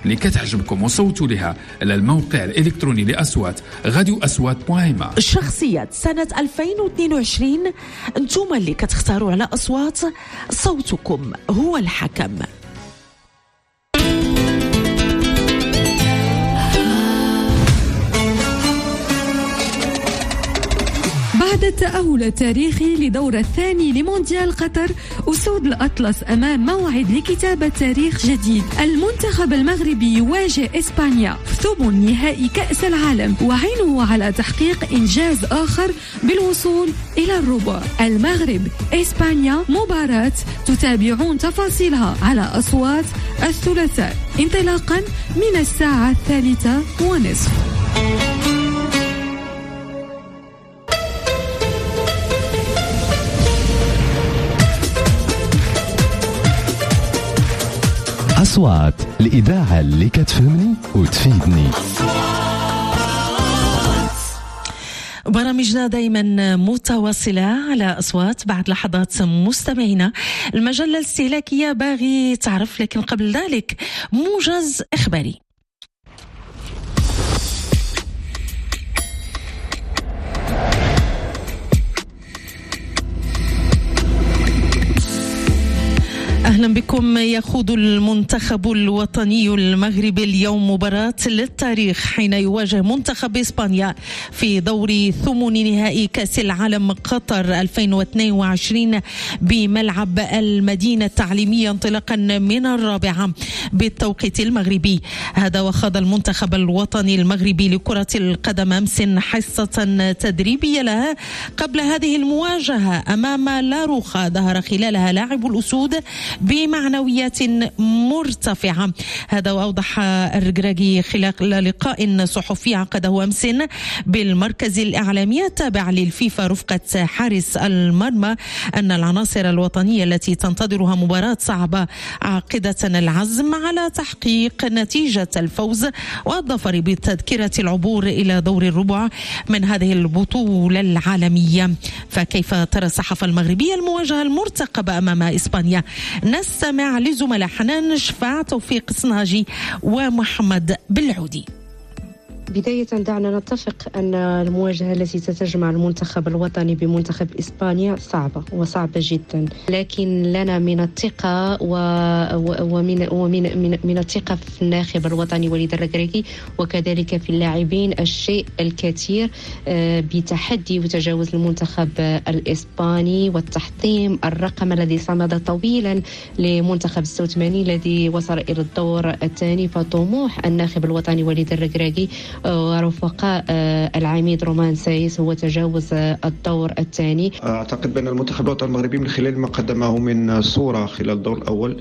اللي كتعجبكم وصوتوا لها على الموقع الإلكتروني لأصوات radioaswat.ma. شخصية سنة 2022 انتم اللي كتختاروا على أصوات، صوتكم هو الحكم. بعد التأهل التاريخي لدور الثاني لمونديال قطر، أسود الأطلس أمام موعد لكتابة تاريخ جديد. المنتخب المغربي يواجه إسبانيا في ثمن نهائي كأس العالم، وعينه على تحقيق إنجاز آخر بالوصول إلى الربع. المغرب إسبانيا، مباراة تتابعون تفاصيلها على أصوات الثلاثاء انطلاقا من الساعة 3:30. أصوات الإذاعة اللي كتفهمني وتفيدني. برامجنا دايما متواصلة على أصوات. بعد لحظات مستمعينا المجلة الاستهلاكية باغي تعرف، لكن قبل ذلك موجز إخباري. أهلا بكم. يخوض المنتخب الوطني المغربي اليوم مباراة للتاريخ حين يواجه منتخب إسبانيا في دور ثمن نهائي كأس العالم قطر 2022 بملعب المدينة التعليمية انطلاقا من 4 بالتوقيت المغربي. هذا وخاض المنتخب الوطني المغربي لكرة القدم أمس حصة تدريبية لها قبل هذه المواجهة أمام لاروخا ظهر خلالها لاعب الأسود بمعنويات مرتفعة. هذا وأوضح الركراكي خلال لقاء صحفي عقده أمس بالمركز الإعلامي التابع للفيفا رفقة حارس المرمى أن العناصر الوطنية التي تنتظرها مباراة صعبة عاقدة العزم على تحقيق نتيجة الفوز والظفر بتذكرة العبور إلى دور الربع من هذه البطولة العالمية. فكيف ترى الصحافة المغربية المواجهة المرتقبة أمام إسبانيا؟ نستمع لزملاء حنان شفاع، توفيق صناجي ومحمد بالعودي. بداية دعنا نتفق أن المواجهة التي ستجمع المنتخب الوطني بمنتخب إسبانيا صعبة جدا، لكن لنا من الثقة ومن الثقة في الناخب الوطني وليد الركراكي وكذلك في اللاعبين الشيء الكثير بتحدي وتجاوز المنتخب الإسباني والتحطيم الرقم الذي صمد طويلا لمنتخب 86 الذي وصل إلى الدور الثاني. فطموح الناخب الوطني وليد الركراكي ورفقاء العميد رومان سايس هو تجاوز الدور الثاني. أعتقد بأن المنتخب الوطني المغربي من خلال ما قدمه من صورة خلال الدور الأول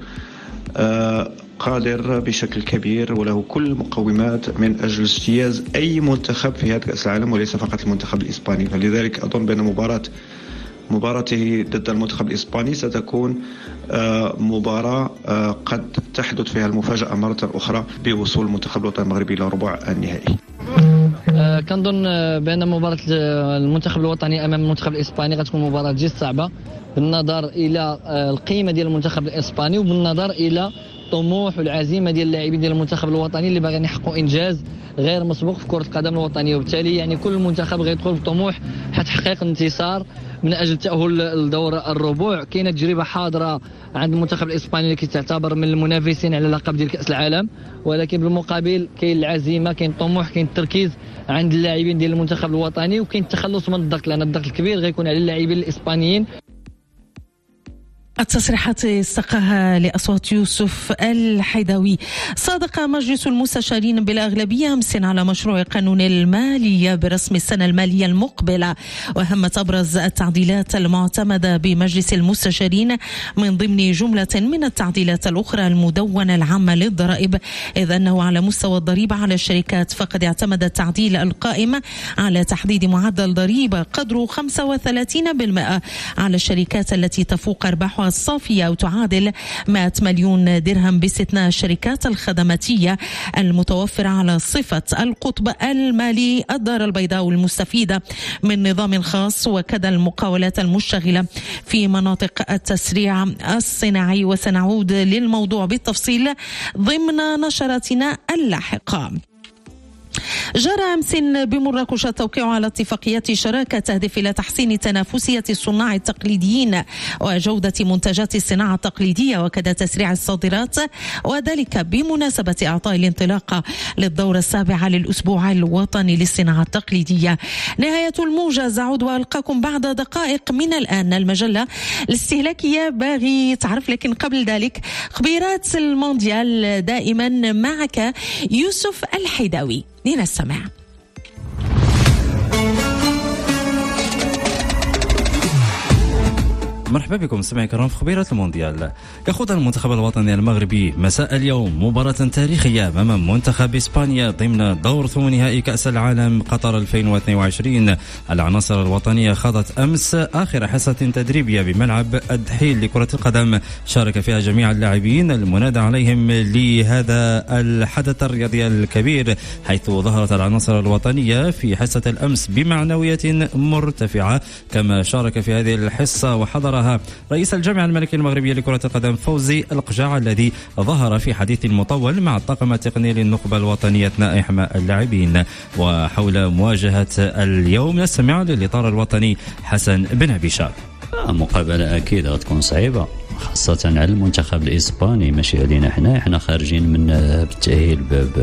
قادر بشكل كبير وله كل المقومات من أجل اجتياز أي منتخب في هذا كأس العالم وليس فقط المنتخب الإسباني. فلذلك أظن بأن مباراته ضد المنتخب الإسباني ستكون مباراة قد تحدث فيها المفاجأة مرة أخرى بوصول المنتخب الوطني المغربي إلى ربع النهائي. كنظن بأن مباراة المنتخب الوطني أمام المنتخب الإسباني غتكون مباراة جد صعبة بالنظر إلى القيمة ديال المنتخب الإسباني وبالنظر إلى طموح والعزيمة ديال اللاعبين ديال المنتخب الوطني اللي باغيين يحققوا إنجاز غير مسبوق في كرة القدم الوطنية، وبالتالي يعني كل منتخب غيدخل بطموح حتى تحقيق انتصار من أجل التأهل لدور الربوع. كاينه تجربة حاضرة عند المنتخب الإسباني اللي كيتعتبر من المنافسين على اللقب ديال كأس العالم، ولكن بالمقابل كاين العزيمة، كاين الطموح، كاين التركيز عند اللاعبين ديال المنتخب الوطني، وكاين التخلص من الضغط لأن الضغط الكبير غيكون على اللاعبين الإسبانيين. التصريحات استقاها لأصوات يوسف الحيداوي. صادق مجلس المستشارين بالأغلبية أمس على مشروع قانون المالية برسم السنة المالية المقبلة، وأهمت أبرز التعديلات المعتمدة بمجلس المستشارين من ضمن جملة من التعديلات الأخرى المدونة العامة للضرائب، إذ أنه على مستوى الضريبة على الشركات فقد اعتمد التعديل القائم على تحديد معدل ضريبة قدره 35% على الشركات التي تفوق أرباحها الأرباح الصافية وتعادل 100 مليون درهم باستثناء الشركات الخدماتية المتوفرة على صفة القطب المالي الدار البيضاء والمستفيدة من نظام خاص، وكذا المقاولات المشتغلة في مناطق التسريع الصناعي. وسنعود للموضوع بالتفصيل ضمن نشراتنا اللاحقة. جرى أمس بمراكش التوقيع على اتفاقيات شراكة تهدف إلى تحسين تنافسية الصناع التقليديين وجودة منتجات الصناعة التقليدية وكذا تسريع الصادرات، وذلك بمناسبة إعطاء الانطلاقة للدورة السابعة للأسبوع الوطني للصناعة التقليدية. نهاية الموجز، أعود وألقاكم بعد دقائق من الآن. المجلة الاستهلاكية باغي تعرف، لكن قبل ذلك خبيرات المونديال دائما معك يوسف الحيداوي. لنستمع. مرحبا بكم مستمعي الكرام في خبيرة المونديال. يخوض المنتخب الوطني المغربي مساء اليوم مباراة تاريخية أمام منتخب إسبانيا ضمن دور ثمن نهائي كأس العالم قطر 2022. العناصر الوطنية خاضت أمس آخر حصة تدريبية بملعب الدحيل لكرة القدم، شارك فيها جميع اللاعبين المنادى عليهم لهذا الحدث الرياضي الكبير، حيث ظهرت العناصر الوطنية في حصة الأمس بمعنويات مرتفعة. كما شارك في هذه الحصة وحضرها رئيس الجامعة الملكية المغربية لكرة القدم فوزي القجاع، الذي ظهر في حديث مطول مع الطاقم التقني للنخبة الوطنية أثناء إحماء اللاعبين. وحول مواجهة اليوم نستمع للإطار الوطني حسن بن عبيشة. مقابلة أكيد غتكون صعيبة، خاصة على المنتخب الإسباني، ماشي علينا احنا خارجين من بالتأهيل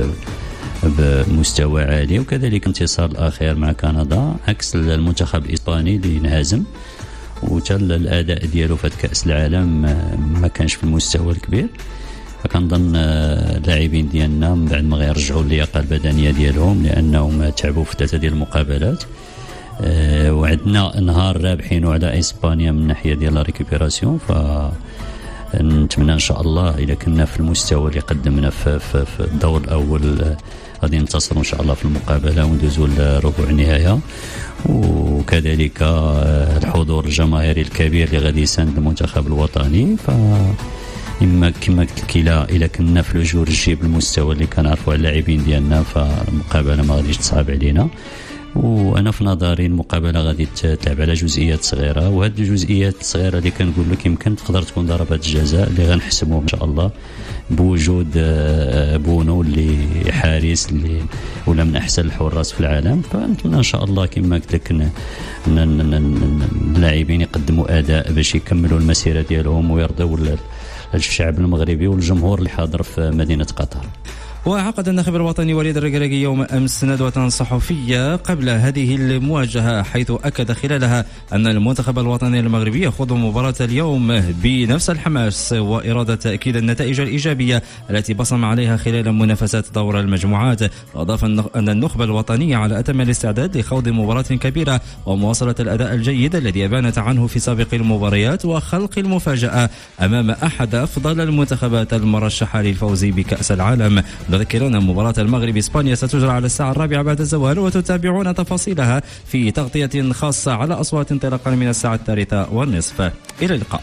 بمستوى عالي، وكذلك انتصار الأخير مع كندا عكس المنتخب الإسباني اللي انهزم، وتل الاداء ديالو في كاس العالم ما كانش في المستوى الكبير. فكنظن اللاعبين ديالنا من بعد ما غيرجعوا اللياقه البدنيه ديالهم، لانهم تعبوا في 3 ديال المقابلات، وعندنا نهار رابحين على اسبانيا من ناحيه ديال لا ريكوبيراسيون. فنتمنى ان شاء الله اذا كنا في المستوى اللي قدمنا في الدور الاول غادي ننتصروا ان شاء الله في المقابله وندوزوا لربع النهايه. وكذلك الحضور الجماهيري الكبير اللي غادي يساند المنتخب الوطني، إما كما قلت لك إلا كنا في الجور الجيب المستوى اللي كنعرفوا على اللاعبين ديالنا، فالمقابله ما غاديش تصعب علينا. وانا في نظري المقابله غادي تلعب على جزئيات صغيره، وهذه الجزئيات الصغيره اللي كنقول لك يمكن تقدر تكون ضربات الجزاء اللي غنحسموهم ان شاء الله بوجود بونو اللي حارس اللي ولا من احسن الحراس في العالم. فنتمنى ان شاء الله كما قلت لك اللاعبين يقدموا اداء باش يكملوا المسيره ديالهم ويرضوا الشعب المغربي والجمهور اللي حاضر في مدينه قطر. وعقد الناخب الوطني وليد الركراكي يوم أمس ندوة صحفية قبل هذه المواجهة، حيث أكد خلالها أن المنتخب الوطني المغربي يخوض مباراة اليوم بنفس الحماس وإرادة تأكيد النتائج الإيجابية التي بصم عليها خلال منافسات دور المجموعات. وأضاف أن النخبة الوطنية على أتم الاستعداد لخوض مباراة كبيرة ومواصلة الأداء الجيد الذي أبانت عنه في سابق المباريات، وخلق المفاجأة أمام أحد أفضل المنتخبات المرشحة للفوز بكأس العالم. نذكرنا مباراة المغرب إسبانيا ستجرى على الساعة 4 بعد الزوال، وتتابعون تفاصيلها في تغطية خاصة على أصوات انطلاقا من الساعة 3:30. إلى اللقاء.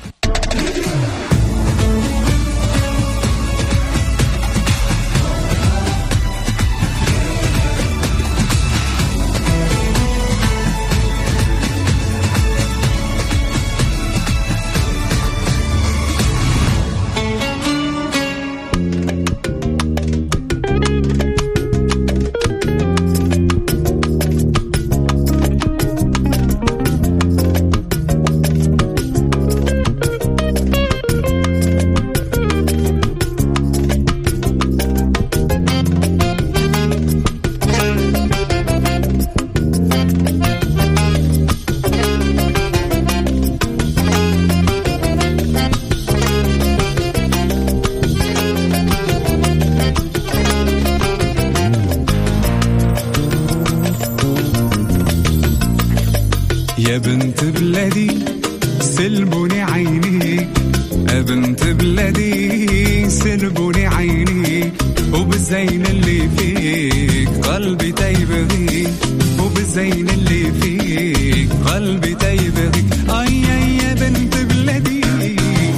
يا بنت بلادي سلبوني عينيك، يا بنت بلادي سلبوني عينيك، وبالزين اللي فيك قلبي تيبغيك، وبالزين اللي فيك قلبي تيبغيك. أي يا بنت بلادي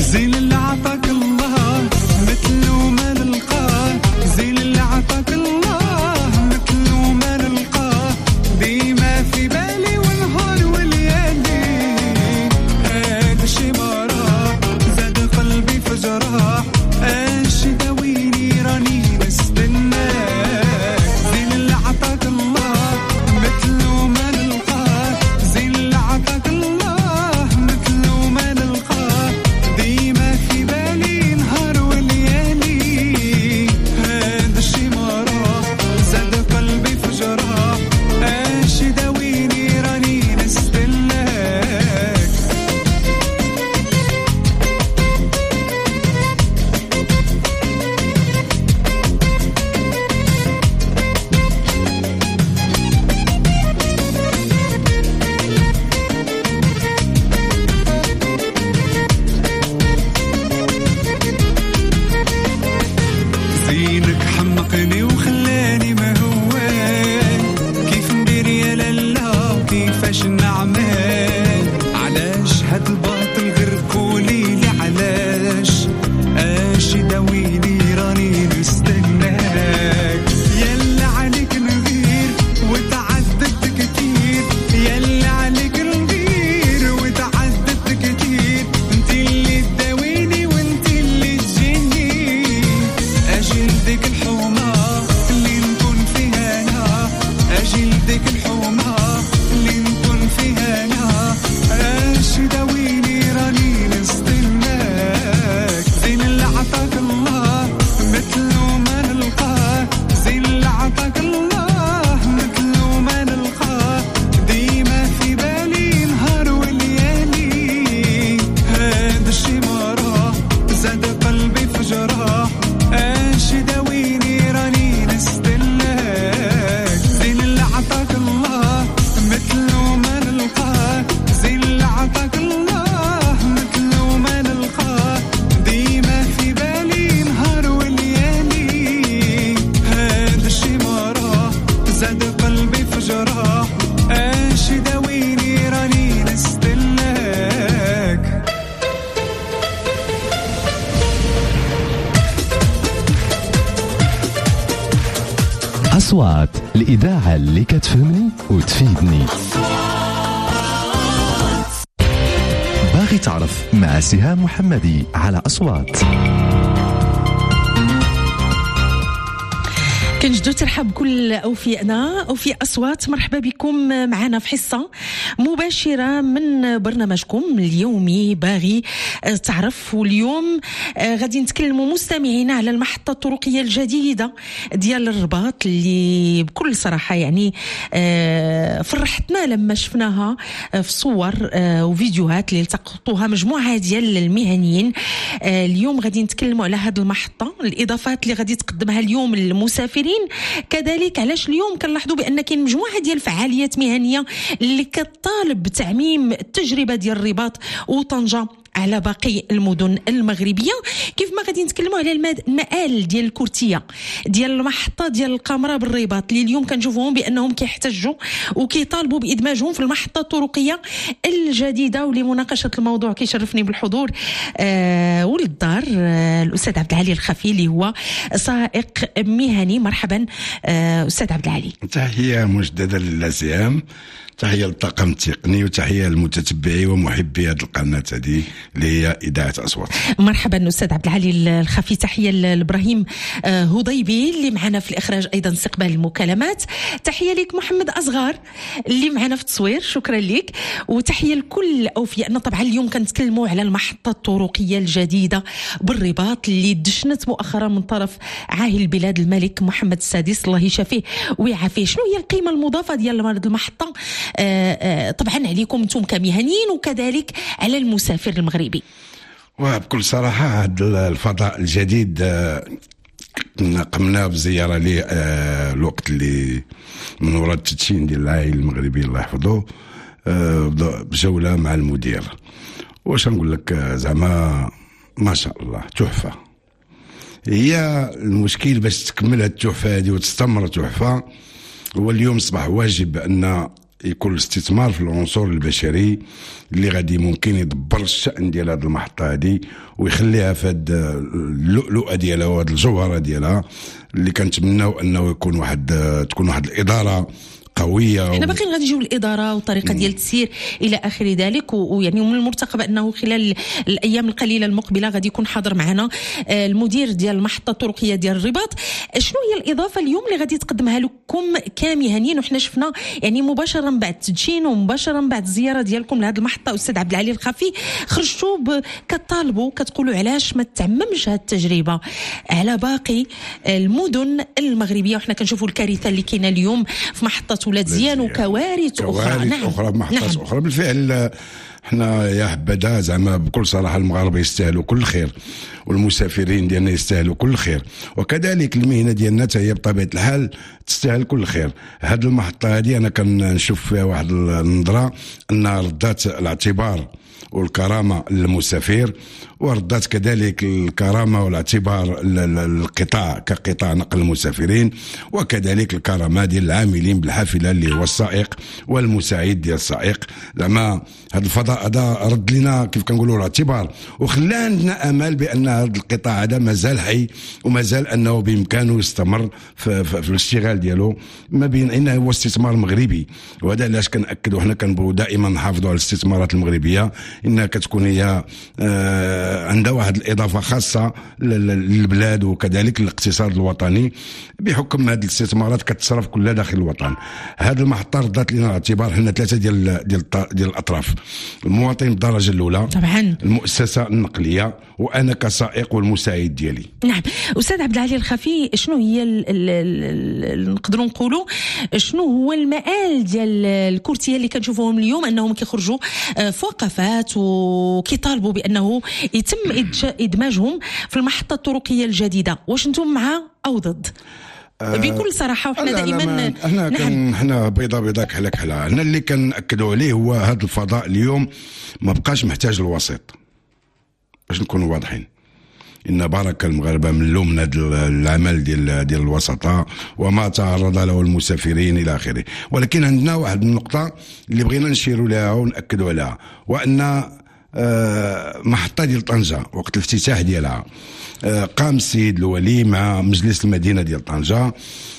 زين اللي عطاك الله مثله ما نلقاه، زين اللي عطاك الله مثله ما نلقاه، ديما في بالي والنهار والليالي، هذا شي ما راه زاد قلبي في جراح، اش داويني راني نستناك، زين اللي عطاك الله مثله ما نلقاه، زين اللي عطاك الله مثله ما نلقاه، ديما في بالي نهار وليالي، هذا الشي ما راه زاد قلبي في جراح، اش داويني راني نستناك. زينك حمقني وخلاني ما هوان، كيف ندير يا لالا كيفاش نعمل، علاش هاد الباطل غير قوليلي علاش، اش داويني راني نستناك، يلا عليك نغير وتعذبت كتير، يلا عليك نغير وتعذبت كتير، انت اللي تداويني وانت اللي تجيني، اجل ديك الحومة اللي نكون فيها انا، اجل ديك الحومة اللي نكون فيها انا، اش داويني راني نستناك، زين اللي عطاك الله مثله ما نلقاه، زين اللي عطاك الله مثله ما نلقاه، ديما في بالي نهار وليالي، هذا الشي ما راه زاد قلبي في جراح، اش داويني راني نستناك، زين اللي عطاك الله مثله ما نلقاه، زين اللي عطاك الله مثله ما نلقاه، ديما في بالي نهار وليالي، هذا الشي ما راه زاد قلبي في جراح، اش داويني راني نستناك. أصوات الإذاعة اللي كتفهمني وتفيدني. باغي تعرف مع سهام محمدي على أصوات. كنجدو ترحب كل أوفيائنا أوفياء أصوات، مرحبا بكم معنا في حصة مباشرة من برنامجكم اليومي باغي تعرف. واليوم غادي نتكلموا مستمعينا على المحطة الطرقية الجديدة ديال الرباط، اللي بكل صراحة يعني فرحتنا لما شفناها في صور وفيديوهات اللي التقطوها مجموعة ديال المهنيين. اليوم غادي نتكلموا على هذه المحطة، الإضافات اللي غادي تقدمها اليوم للمسافرين، كذلك علاش اليوم كنلاحظوا بان كاين مجموعه ديال الفعاليات مهنيه اللي كتطالب بتعميم التجربه ديال الرباط وطنجه على باقي المدن المغربيه. كيف ما غادي نتكلموا على المآل ديال الكرتيه ديال المحطه ديال القمره بالرباط، اللي اليوم كنشوفوهم بانهم كيحتجوا وكيطالبوا بادماجهم في المحطه الطرقيه الجديده. ولمناقشه الموضوع كيشرفني بالحضور ولد الدار الاستاذ عبد العالي الخفي، اللي هو سائق مهني. مرحبا استاذ عبد العالي. تحيه مجدده للسهام، تحيه للطاقم التقني، وتحيه للمتتبعي ومحبي هذه القناه هذه اللي هي اذاعه اصوات. مرحبا استاذ عبد العالي الخفي. تحيه لابراهيم هضيبي اللي معنا في الاخراج، ايضا استقبال المكالمات. تحيه لك محمد اصغر اللي معنا في التصوير، شكرا لك. وتحيه لكل اوفيائنا. طبعا اليوم كنتكلموا على المحطه الطرقيه الجديده بالرباط اللي دشنت مؤخرا من طرف عاهل البلاد الملك محمد السادس الله يشافيه ويعافيه. شنو هي القيمه المضافه ديال هذه المحطه طبعا عليكم انتم كمهنيين وكذلك على المسافر المغربي؟ وبكل صراحه هذا الفضاء الجديد قمنا بزياره ليه الوقت اللي من وراء التدشين ديال العائله المغربي الله يحفظه، بجوله مع المدير. واش نقول لك، زعما ما شاء الله تحفه. هي المشكل باش تكمل هذه التحفه هذه وتستمر تحفه، هو اليوم صباح واجب ان يكون الاستثمار في العنصر البشري اللي غادي ممكن يدبر الشأن ديال هذه المحطة هذه ويخليها في هذه اللؤلؤة ديالها وهذه الجوهرة ديالها اللي كنتمناو انه تكون واحد الإدارة قويه. احنا باقيين غادي نجيو الاداره وطريقه ديال التسيير الى اخر ذلك، ويعني من المرتقب انه خلال الايام القليله المقبله غادي يكون حاضر معنا المدير ديال المحطه الطرقيه ديال الرباط. شنو هي الاضافه اليوم اللي غادي تقدمها لكم كمهنيين؟ وحنا شفنا يعني مباشره بعد التدشين ومباشره بعد الزياره ديالكم لهذه المحطه استاذ عبد العالي الخفي خرجتوا كطالبوا كتقولوا علاش ما تعممش هذه التجربه على باقي المدن المغربيه، وحنا كنشوفوا الكارثه اللي كاينه اليوم في محطه ولاد زيان وكوارث أخرى. نعم. أخرى بمحطات أخرى بالفعل. احنا يا حبذا زعما بكل صراحة المغاربة يستاهلوا كل خير والمسافرين ديالنا يستاهلوا كل خير، وكذلك المهنة ديالنا هي بطبيعة الحال تستاهل كل خير. هذه المحطة هذه أنا كنشوف فيها واحد النظرة أنها ردات الاعتبار والكرامة للمسافر، وردت كذلك الكرامة والاعتبار القطاع كقطاع نقل المسافرين، وكذلك الكرامة ديال العاملين بالحافلة اللي هو السائق والمساعد ديال السائق. زعما هذا الفضاء هذا رد لنا كيف كنقولوا الاعتبار، وخلى عندنا امل بان هذا القطاع هذا مازال حي ومازال انه بامكانه يستمر في الاشتغال ديالو ما بين انه هو استثمار مغربي. وهذا علاش كنأكدوا حنا كنبغوا دائما نحافظوا على الاستثمارات المغربيه، انها كتكون هي عندها واحد الإضافة خاصة للبلاد وكذلك للاقتصاد الوطني بحكم هذه الاستثمارات كتصرف كلها داخل الوطن. هذه المحطة ردت لنا الاعتبار حنا ثلاثة ديال الأطراف: المواطن بالدرجة الأولى، طبعا المؤسسة النقلية، وأنا كسائق والمساعد ديالي. نعم. أستاذ عبد العالي الخفي، شنو هي نقدروا نقولوا شنو هو المآل ديال الكرتية اللي كنشوفوهم اليوم أنهم كيخرجوا في وقفات وكيطالبوا بأنه يتم إدماجهم في المحطة الطرقية الجديدة؟ واش انتم مع أو ضد؟ بكل صراحة. وحنا دائما احنا بيضة كحلة. احنا اللي كنأكدوا عليه هو هذا الفضاء اليوم ما بقاش محتاج الوسيط، باش نكونوا واضحين. إن بركة المغاربة من هذا العمل ديال الوسطاء وما تعرض له المسافرين إلى آخره. ولكن عندنا واحد النقطة اللي بغينا نشيروا لها ونأكدوا عليها، وأن محطة ديال طنجة وقت الافتتاح ديالها قام السيد الولي مع مجلس المدينة ديال طنجة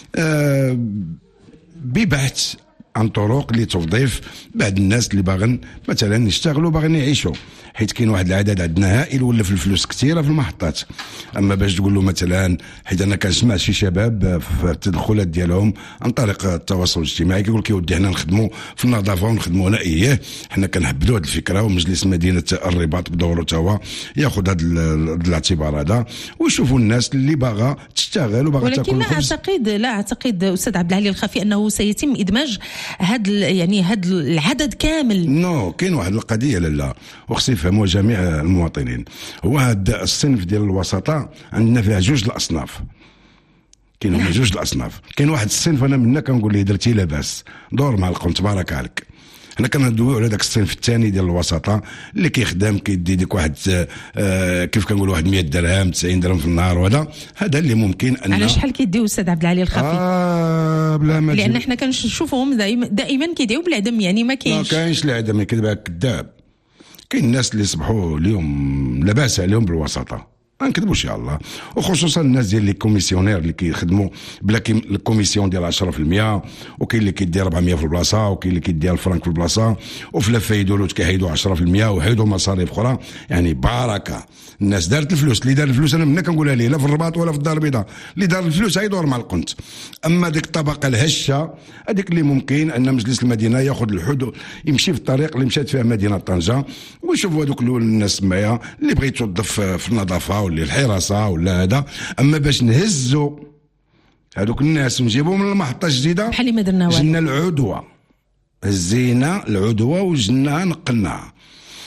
ببحث عن طرق لتوظيف بعض الناس اللي باغن مثلا يشتغلوا باغن يعيشوا، حيت كاين واحد العدد عندنا هائل ولف الفلوس كثيره في المحطات. اما باش تقول له مثلا، حيت انا كنسمع شي شباب في التدخلات ديالهم عن طريق التواصل الاجتماعي كيقول لك يودي حنا نخدموا في النظافه ونخدموا هنا. اييه حنا كنحبدوا هذه الفكره، ومجلس مدينه الرباط بدوره توا ياخذ هذا الاعتبار هذا ويشوفوا الناس اللي باغا تشتغل وباغا تاكل. ولكن لا اعتقد استاذ عبد العالي الخفي انه سيتم ادماج هذا العدد كامل. كاين واحد القضيه لا وخصي يفهموا جميع المواطنين. هو هذا الصنف ديال الوسطاء عندنا فيها جوج الاصناف. كاين هما جوج الاصناف. كاين واحد الصنف انا منا كنقول ليه درتي لاباس دور مع القنت تبارك عليك. حنا كندويو على داك الصنف الثاني ديال الوسطاء اللي كيخدم كيدي ديك واحد كيف كنقول واحد 100 درهم 90 درهم في النهار، وهذا اللي ممكن ان. على شحال كيديو استاذ عبد العالي الخفي؟ بلا ما لان حنا كنشوفوهم دائما كيديو بالعدم، يعني ما كاينش العدم، كذب كذاب. كاين الناس اللي صبحوا اليوم لاباس عليهم بالوسطاء، ما نكذبوش يا الله، وخصوصا الناس ديال لي كوميسيونير اللي كيخدموا بلا الكوميسيون ديال 10%، وكاين اللي كيدير 400 في البلاصه، وكاين اللي كيدير الفرنك في البلاصه، وفي لفه يدولوا كيحيدوا 10% وحيدوا مصاريف اخرى. يعني بركه الناس دارت الفلوس. اللي دار الفلوس انا منا كنقولها ليه، لا في الرباط ولا في الدار البيضاء، اللي دار الفلوس هيدور مع القنت. اما ديك الطبقه الهشه هذيك اللي ممكن ان مجلس المدينه ياخذ الحدود، يمشي في الطريق اللي مشات فيها مدينه طنجه، ويشوفوا هذوك الناس معايا اللي بغيت توظف في النظافه ولا الحراسه ولا هذا. اما باش نهزوا هذوك الناس ونجيبوهم من المحطه الجديده بحال ما درنا والو. جبنا العدوه، هزينا العدوه وجناها نقلناها.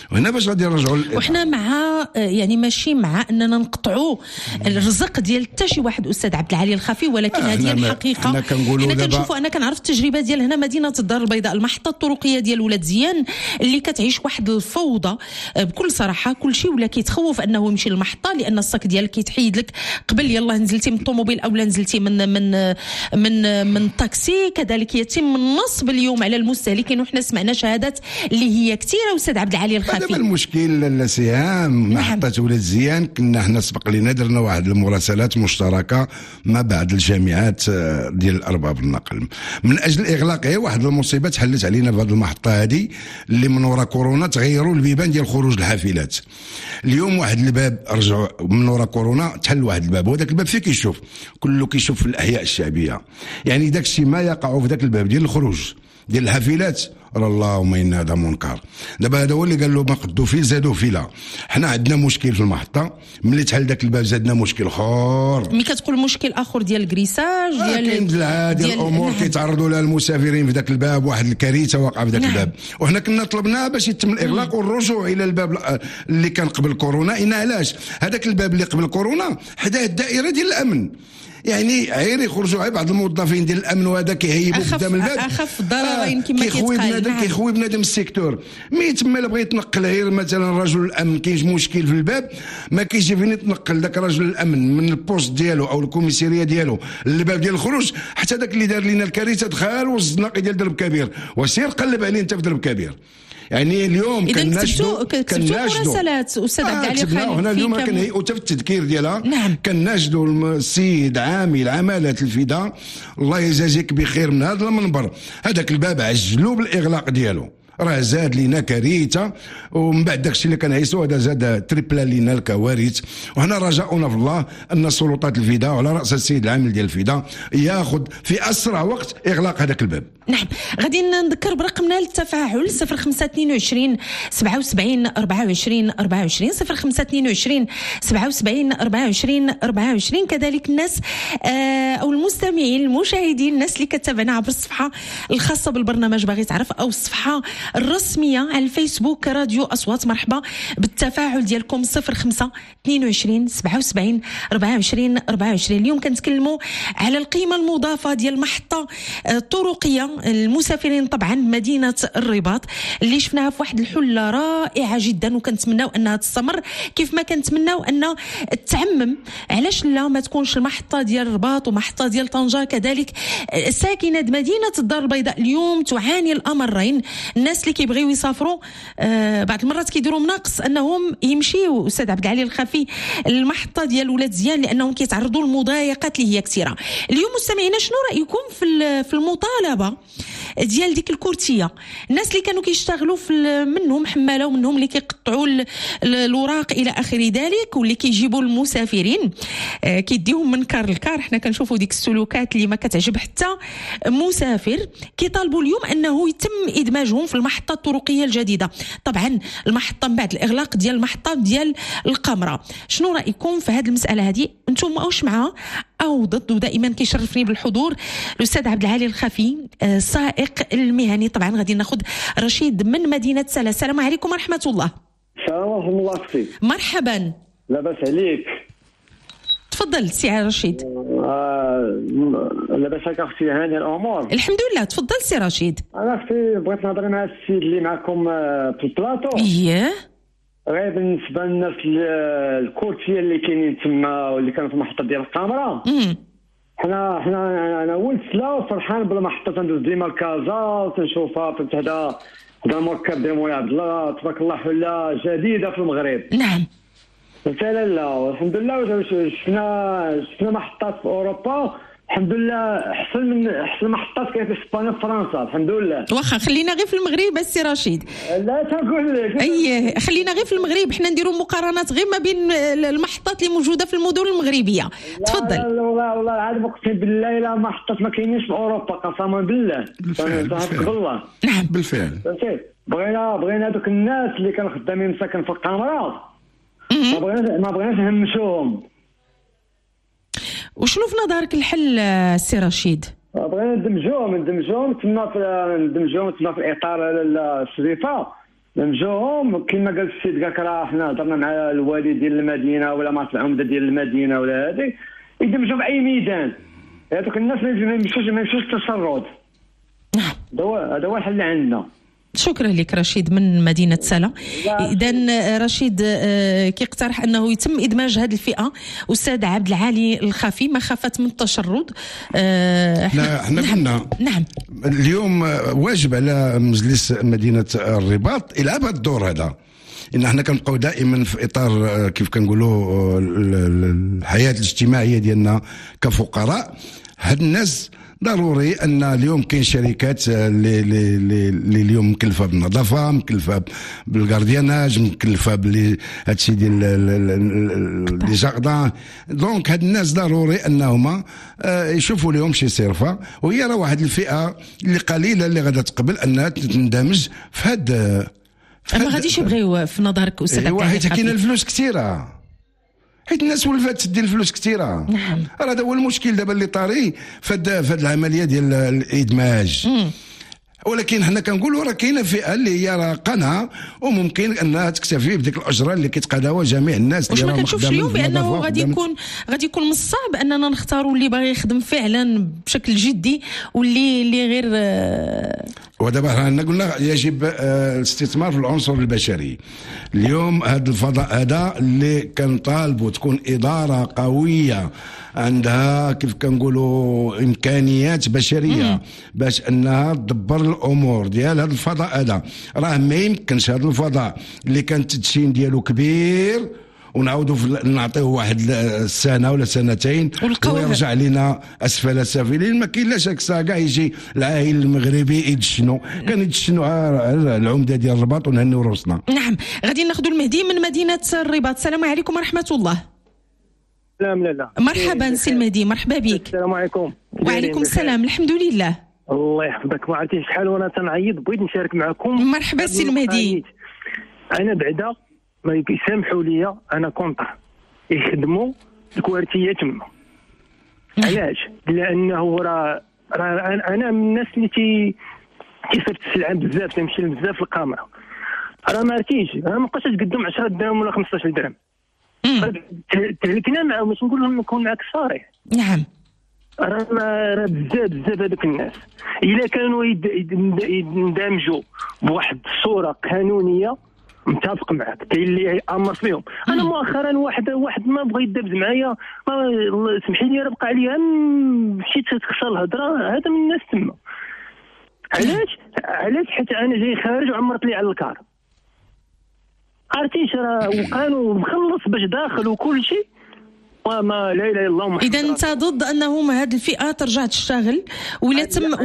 وهنا باش غادي نرجعوا وحنا مع يعني ماشي مع اننا نقطعوا الرزق ديال حتى شي واحد استاذ عبد العالي الخفي، ولكن هذه الحقيقه. حنا كنشوفوا، انا كنعرف التجربه ديال هنا مدينه الدار البيضاء، المحطه الطرقيه ديال ولاد زيان اللي كتعيش واحد الفوضى بكل صراحه. كل شيء ولا كيتخوف انه يمشي للمحطه، لان الصك ديالك كيتحيد لك قبل يلاه نزلتي من الطوموبيل او نزلتي من الطاكسي. كذلك يتم النصب اليوم على المستهلكين، وحنا سمعنا شهادات اللي هي كثيره. استاذ عبد العالي الخفي، هذا المشكل السهام محطه ولاد زيان. كنا حنا سبق لنا درنا واحد المراسلات مشتركه مع بعض الجامعات ديال الارباب النقل من اجل اغلاق. هي واحد المصيبه تحلت علينا في هذه المحطه هذه اللي من وراء كورونا تغيروا البيبان ديال خروج الحافلات. اليوم واحد الباب رجعوا من وراء كورونا تحل واحد الباب، وهذاك الباب فيه كيشوف كله كيشوف في الاحياء الشعبيه. يعني داك الشيء ما يقع في ذاك الباب ديال الخروج ديال الحافلات، اللهم ان هذا منكر. دابا هذا هو اللي قال له ما قدوا فيه زادوا فيه. لا، حنا عندنا مشكل في المحطه، ملي تحل ذاك الباب زادنا مشكل اخر. ملي كتقول مشكل اخر ديال الكريساج ديال الامور كيتعرضوا لها المسافرين في ذاك الباب. واحد الكارثه واقعه في ذاك الباب، وحنا كنا طلبناه باش يتم الاغلاق والرجوع الى الباب اللي كان قبل كورونا. علاش هذاك الباب اللي قبل كورونا حداه الدائره ديال الامن، يعني غير يخرجوا بعض الموظفين ديال الامن وهذا كيهيبوا قدام الباب، اخف الضررين كما كيتقال. كيخوي بنادم السيكتور. مي تما بغى يتنقل غير مثلا رجل الامن كاين مشكل في الباب، ما كاينش فين يتنقل ذاك رجل الامن من البوست ديالو او الكوميساريه ديالو للباب ديال الخروج. حتى ذاك اللي دار لنا الكارثه دخل والزناقي ديال درب كبير وسير قلب عليه انت في درب كبير. يعني اليوم كناشدوا مراسلات استاذ عبد العالي الخفي. هنا اليوم كنهيئوا حتى في التذكير ديالها. نعم. كناشدوا السيد عامل عمالات الفداء الله يجازيك بخير من هذا المنبر، هذاك الباب عجلوا بالاغلاق ديالو، راه زاد لينا كارثه. ومن بعد داكشي اللي كنعيشوا هذا زاد تريبلا لينا الكوارث. وهنا رجاؤنا في الله ان سلطات الفداء وعلى راس السيد العامل ديال الفداء ياخذ في اسرع وقت اغلاق هذاك الباب. نعم. غادي نذكر برقمنا للتفاعل 0522 77 24 24 0522 77 24 24. كذلك الناس او المستمعين المشاهدين الناس اللي كتابعنا عبر الصفحه الخاصه بالبرنامج باغي تعرف او الصفحه الرسميه على الفيسبوك راديو أصوات. مرحبا بالتفاعل ديالكم 05 22 77 24 24. اليوم كنتكلموا على القيمه المضافه ديال المحطه الطرقيه المسافرين طبعا مدينه الرباط اللي شفناها في واحد الحله رائعه جدا، وكنتمناو انها تستمر كيف ما كنتمناو ان تعمم. علاش لا ما تكونش المحطه ديال الرباط ومحطه ديال طنجه كذلك. ساكنه مدينه الدار البيضاء اليوم تعاني الامرين. الناس اللي كيبغيو يسافروا بعض المرات كيديروا مناقص انهم يمشيوا استاذ عبد العالي الخفي المحطه ديال ولاد زيان لانهم كيتعرضوا للمضايقات اللي هي كثيره. اليوم مستمعينا شنو رايكم في المطالبه ديال ديك الكورتيه؟ الناس اللي كانوا كيشتغلوا منهم حماله ومنهم اللي كيقطعوا الوراق الى اخر ذلك واللي كيجيبوا المسافرين كيديهم من كار لكار. حنا كنشوفوا ديك السلوكات اللي ما كتعجب حتى مسافر. كيطالبوا اليوم انه يتم ادماجهم في المحطه الطرقيه الجديده. طبعا المحطه من بعد الاغلاق ديال المحطه ديال القمره. شنو رايكم في هذه المساله هذه؟ انتم واش معها او ضد؟ ودائما كيشرفني بالحضور الاستاذ عبد العالي الخفي السائق المهني. طبعا غادي ناخذ رشيد من مدينه سلا. السلام عليكم ورحمه الله. السلام ورحمه الله اختي. مرحبا. لاباس عليك؟ تفضل سي رشيد. لاباس عليك اختي؟ هاني الامور؟ الحمد لله. تفضل سي رشيد. انا اختي بغيت نهضر مع السيد اللي معكم في البلاطو. اييه. غير بالنسبه للناس الكورتيه اللي كاينين تما واللي كانوا في المحطه ديال القمره. حنا انا ولد سلا وفرحان بالمحطه. تندوز ديما الكازا وتنشوفها هذا المركب ديال مولاي عبد الله تبارك الله حله جديده في المغرب. نعم. لا الحمد لله. شفنا محطات في اوروبا الحمد لله احسن محطات كاين في اسبانيا وفرنسا الحمد لله. واخا خلينا غير في المغرب بس سي رشيد. لا تنقول لك اييه خلينا غير في المغرب. حنا نديروا مقارنات غير ما بين المحطات اللي موجوده في المدن المغربيه. تفضل. لا والله عاد اقسم بالله الا محطات ما كاينينش في اوروبا قسما بالله. بالفعل. نعم بالفعل. بغينا هذوك الناس اللي كانوا خدامين مساكن في القمرات ما بغيناش نهمشوهم. وشنو في نظرك الحل سي رشيد؟ بغينا ندمجوهم تما في الاطار الشريفه نمجوهم كما قال السيد كاك راه حنا هضرنا مع الوالي ديال المدينه ولا مع العمده ديال المدينه ولا هذه يدمجوا باي ميدان. هذوك الناس ما يمشوش التشرد. هذا هو الحل اللي عندنا. شكرا لك رشيد من مدينة سلا. إذن رشيد كيقترح أنه يتم إدماج هذه الفئة. أستاذ عبد العالي الخافي مخافة من التشرد. احنا قلنا نعم اليوم واجب على مجلس مدينة الرباط يلعب هذا الدور هذا. إن احنا كنبقاو دائما في إطار كيف كنقولوا الحياة الاجتماعية ديالنا كفقراء. هاد الناس ضروري ان اليوم كاين شركات اللي اليوم مكلفه بالنظافه، مكلفه بالغاردياناج، مكلفه هادشي ديال لي جاردان. دونك هاد الناس ضروري انهم يشوفوا لهم شي صرفه، وهي راه واحد الفئه اللي قليله اللي غادا تقبل انها تندمج في هاد ما غاديش يبغيو في نظرك استاذ عبد العالي. حيت كاين الفلوس كثيره، حيت الناس ولفات تدي الفلوس كثيره. نعم. هذا هو المشكل دابا اللي طاري في العمليه ديال الادماج. ولكن حنا كنقولوا راه كاينه فئه اللي هي راه قنعه وممكن انها تكتفي بديك الاجره اللي كيتقاضاوها جميع الناس. واش ما كنشوفش اليوم بانه غادي يكون من الصعب اننا نختاروا اللي باغي يخدم فعلا بشكل جدي واللي غير ودابا حنا قلنا يجب الاستثمار في العنصر البشري. اليوم هذا الفضاء هذا اللي كنطالبوا تكون اداره قويه عندها كيف كنقولوا امكانيات بشريه باش انها تدبر الامور ديال هذا الفضاء هذا. راه ما يمكنش هذا الفضاء اللي كان التدشين ديالو كبير ونعاودوا نعطيوه واحد السنه ولا سنتين ويرجع لنا اسفل سافلين. ما كاين لاش هكا كاع يجي العائل المغربي يدشنوا، كان يدشنوا على العمده ديال الرباط ونهنيو روسنا. نعم غادي ناخذوا المهدي من مدينه الرباط. السلام عليكم ورحمه الله. لا مرحبا سي المهدي، مرحبا بك. السلام عليكم. وعليكم السلام. الحمد لله. الله يحفظك. ما عرفتيش شحال وانا تنعيط بغيت نشارك معكم. مرحبا سي المهدي. انا بعدا ما يسامحوا لي انا كونطر يخدموا الكوارتيه تما. علاش؟ لانه راه انا من الناس اللي كيصيفط السلعه بزاف، تمشي بزاف الكاميرا. راه ما عرفتيش انا ما بقاش نقدم 10 درهم ولا 15 درهم. تهلكنا معاهم، باش نقول لهم نكون معاك صريح. نعم راه بزاف هذوك الناس الا كانوا يندمجوا بواحد الصوره قانونيه متفق معك. كاين اللي يامر فيهم. انا مؤخرا واحد ما بغى يدبز معايا، سمحي لي راه بقى عليا مشيت تكسر الهضره. هذا من الناس تما. علاش حيت انا جاي خارج وعمرت لي على الكار. عرفتيش راه وكانوا مخلص باش داخل وكل شيء. ما لا اله الا الله محمد. اذا انت ضد انهم هذه الفئه ترجع تشتغل ولا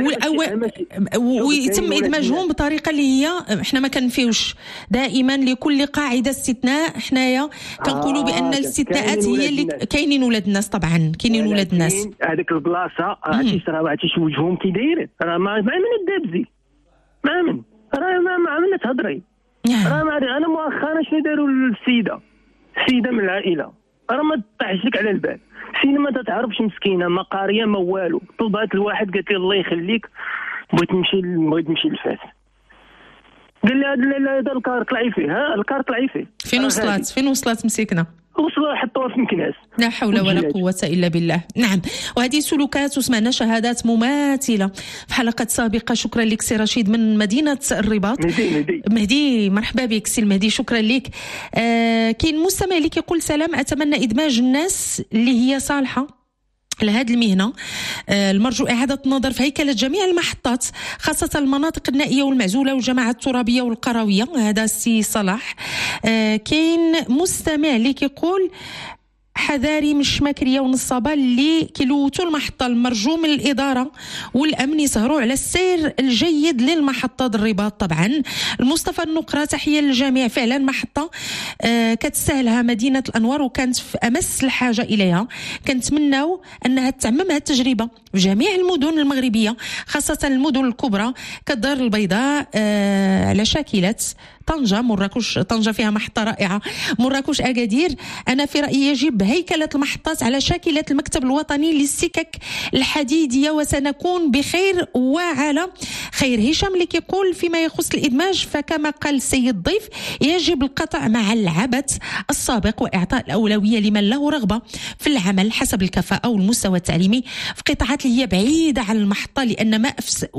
ويتم ادماجهم بطريقه اللي هي احنا ما كنفيوش دائما لكل قاعده استثناء. حنايا كنقولوا بان الاستثناءات هي اللي كاينين ولاد الناس. طبعا كاينين ولاد الناس. هذيك البلاصه عرفتيش وجههم كي دايرين. راه ما من الدابزي ما من راه ما عملت تهضري. راه انا مؤخرا شنو داروا السيده من العائله راه ما تطيحش لك على البال. سينا ما تعرفش مسكينه ما قاريه ما والو. طلبات الواحد قالت لي الله يخليك بغيت نمشي لفاس. قال لي هذا الكار طلعي فيه. الكار طلعي فيه. فين وصلت مسكنه؟ وصلوا حطوها في مكناس. لا حول ولا قوة إلا بالله. نعم وهذه سلوكات وسمعنا شهادات مماثلة في حلقة سابقة. شكرا لك سي رشيد من مدينة الرباط. مهدي مرحبا بك سي المهدي. شكرا لك. كاين مستمع لك يقول سلام، أتمنى إدماج الناس اللي هي صالحة لهذه المهنة. المرجو إعادة النظر في هيكلة جميع المحطات خاصة المناطق النائية والمعزولة والجماعات الترابية والقروية. هذا السي صلاح. كاين مستمع لك يقول حذاري من الشماكريه ونصابه اللي كيلوتوا المحطه. المرجو من الاداره والامن يسهروا على السير الجيد للمحطه الرباط. طبعا المصطفى النقره تحيه للجميع. فعلا محطه كتستاهلها مدينه الانوار وكانت في امس الحاجه اليها. كنتمناو انها تعمم هذه التجربه في جميع المدن المغربيه خاصه المدن الكبرى كالدار البيضاء على شاكله طنجة مراكش. طنجة فيها محطة رائعة. مراكش أكادير. أنا في رأيي يجب هيكلة المحطات على شاكلة المكتب الوطني للسكك الحديدية وسنكون بخير وعلى خير. هشام اللي يقول فيما يخص الإدماج فكما قال السيد ضيف يجب القطع مع العبث السابق وإعطاء الأولوية لمن له رغبة في العمل حسب الكفاءة والمستوى التعليمي في قطاعات اللي هي بعيدة عن المحطة، لأن ما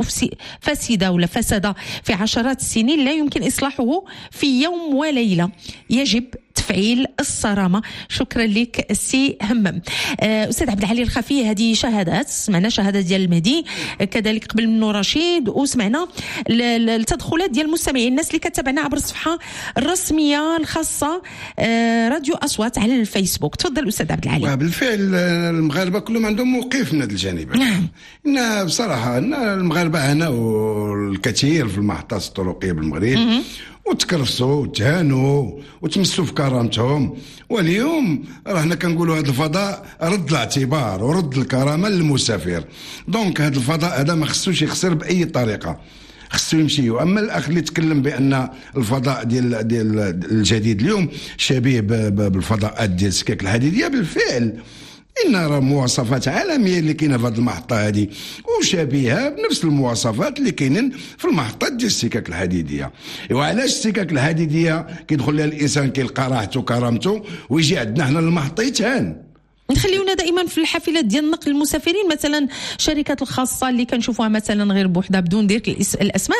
فسد ولا فسد في عشرات السنين لا يمكن إصلاحه في يوم وليلة. يجب تفعيل الصرامة. شكرا لك سي همم. أستاذ عبد العالي الخفي، هذه شهادات سمعنا، شهادة ديال المهدي كذلك قبل منه رشيد، وسمعنا التدخلات ديال المستمعين الناس اللي كتابعنا عبر الصفحة الرسمية الخاصة راديو أصوات على الفيسبوك. تفضل أستاذ عبد العالي. بالفعل المغاربة كلهم عندهم موقف من هذا الجانب. نعم. إن بصراحة إن المغاربة هنا والكثير في المحطات الطرقية بالمغرب وتكرفسوا وتهانوا وتمسوا في كرامتهم، واليوم رانا كنقولوا هذا الفضاء رد الاعتبار ورد الكرامه للمسافر. دونك هذا الفضاء هذا ما خصوش يخسر باي طريقه، خصو يمشي. اما الاخ اللي تكلم بان الفضاء ديال الجديد اليوم شبيه بالفضاءات ديال السكك الحديديه، بالفعل إن راه مواصفات عالمية اللي كاينه في هذه المحطة هذه وشبيهة بنفس المواصفات اللي كاينين في المحطات ديال السكك الحديدية. وعلاش السكك الحديدية كيدخل لها الإنسان كيلقى راحته وكرامته ويجي عندنا حنا للمحطة يتهان؟ نخليونا دائما في الحافلات ديال نقل المسافرين، مثلا الشركات الخاصه اللي كنشوفوها مثلا غير بوحدها بدون دير الاسماء،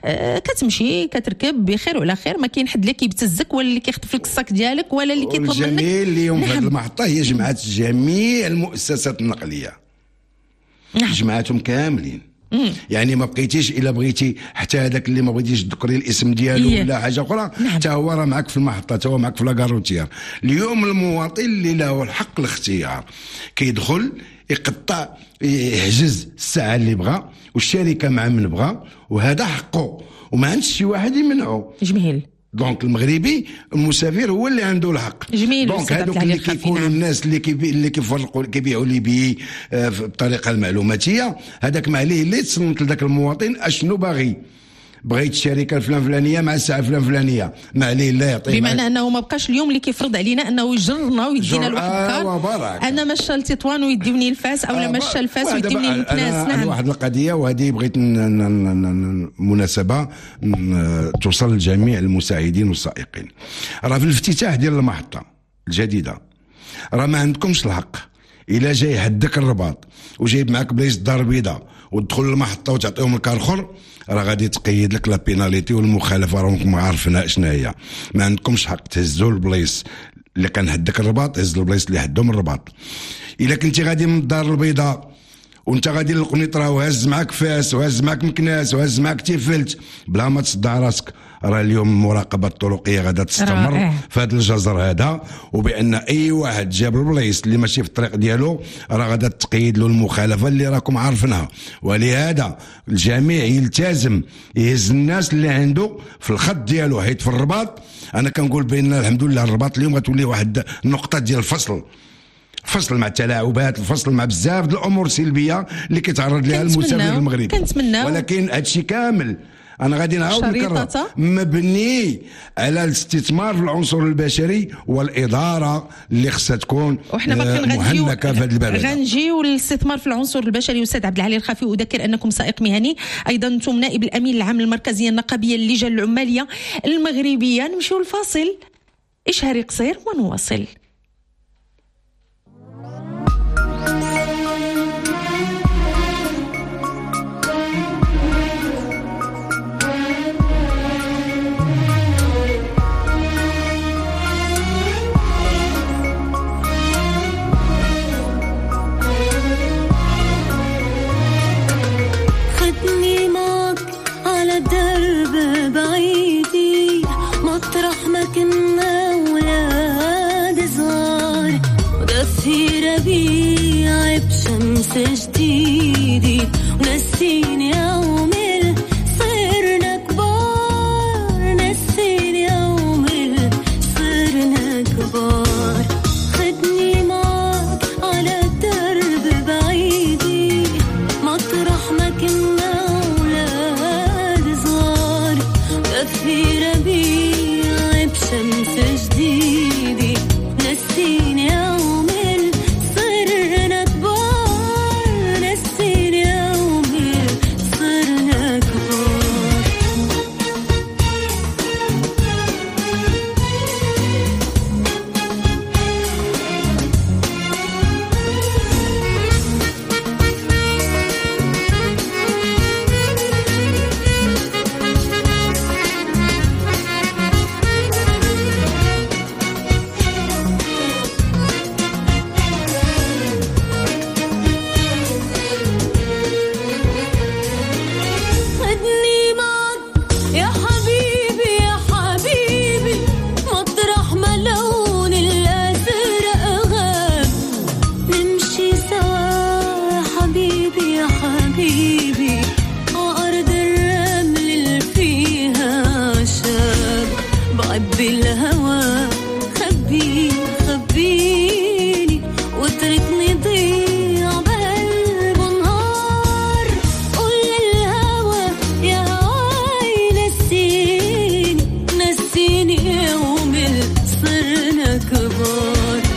كتمشي كتركب بخير وعلى خير، ما كاين حد اللي كيبتزك ولا اللي كيخطف لك الصاك ديالك ولا اللي كيطلب منك. الجميل اليوم في هذه المحطه هي جمعات جميع المؤسسات النقليه. نعم. جمعاتهم كاملين. يعني ما بقيتيش الا بغيتي حتى هذاك اللي ما بغيتيش تذكري الاسم ديالو ولا حاجه اخرى حتى هو راه معك في المحطه، حتى هو معك في لاكاروتير. اليوم المواطن اللي له الحق الاختيار كيدخل يقطع يحجز الساعه اللي بغى والشركه مع من بغى وهذا حقه وما عندش شي واحد يمنعه. جميل. دونك المغربي المسافر هو اللي عنده الحق. جميل. دونك هذوك اللي كيكونوا الناس اللي كيفرقوا كيبيعوا لي بي بالطريقه المعلوماتيه، هذاك ما عليه اللي تصنت لذاك المواطن اشنو باغي. بغيت الشركه الفلانيه مع الساعه الفلانيه ما عليه لا يعطيه، بمعنى انه ما بقاش اليوم اللي كيفرض علينا انه يجرنا ويدينا لواحد الكار. انا مشى لتطوان ويديوني الفاس او مشى الفاس ويديوني المكناس. نعم. واحد القضيه وهذه بغيت مناسبه توصل لجميع المساعدين والسائقين. راه في الافتتاح ديال المحطه الجديده راه ما عندكمش الحق الا جاي حدك الرباط وجايب معك بلايص الدار البيضاء وتدخل المحطه وتعطيهم الكار اخر، راه غادي تقيد لك لا بيناليتي والمخالفه راكم عارفينها شنو هي. ما عندكمش حق تهزوا البلايص اللي كان حدك الرباط، هز البلايص اللي حدهم الرباط. الا كنتي غادي من الدار البيضاء وانت غادي للقنيطره وهز معك فاس وهز معك مكناس وهز معك تيفلت بلا ما تصدع راسك، راه اليوم المراقبه الطرقيه غادا تستمر في هذا الجزر هذا، وبان اي واحد جاب البلايص اللي ماشي في الطريق ديالو راه غادا تقيد له المخالفه اللي راكم عارفينها. ولهذا الجميع يلتزم يهز الناس اللي عنده في الخط ديالو حيت في الرباط. انا كنقول بان الحمد لله الرباط اليوم غتولي واحد النقطه ديال الفصل مع التلاعبات، الفصل مع بزاف د الامور السلبيه اللي كيتعرض لها المسافر المغربي. ولكن هادشي كامل انا غادي نعاود نكرر مبني على الاستثمار في العنصر البشري والاداره اللي خصها تكون محنكه في هذا البلد. غنجيو للاستثمار في العنصر البشري. استاذ عبد العالي الخفي، اذكر انكم سائق مهني، ايضا انتم نائب الامين العام للمركزيه النقابيه للجان العماليه المغربيه. نمشيو الفاصل اشهاري قصير ونواصل. مطرح ما كنا ولاد صغار ودفي ربيع بشمس جديدة ونسيني يوم صرنا كبار، نسيني يوم صرنا كبار. خدني معك على درب بعيدي مطرح ما كنا ولاد صغار ودفي ربيع كبار.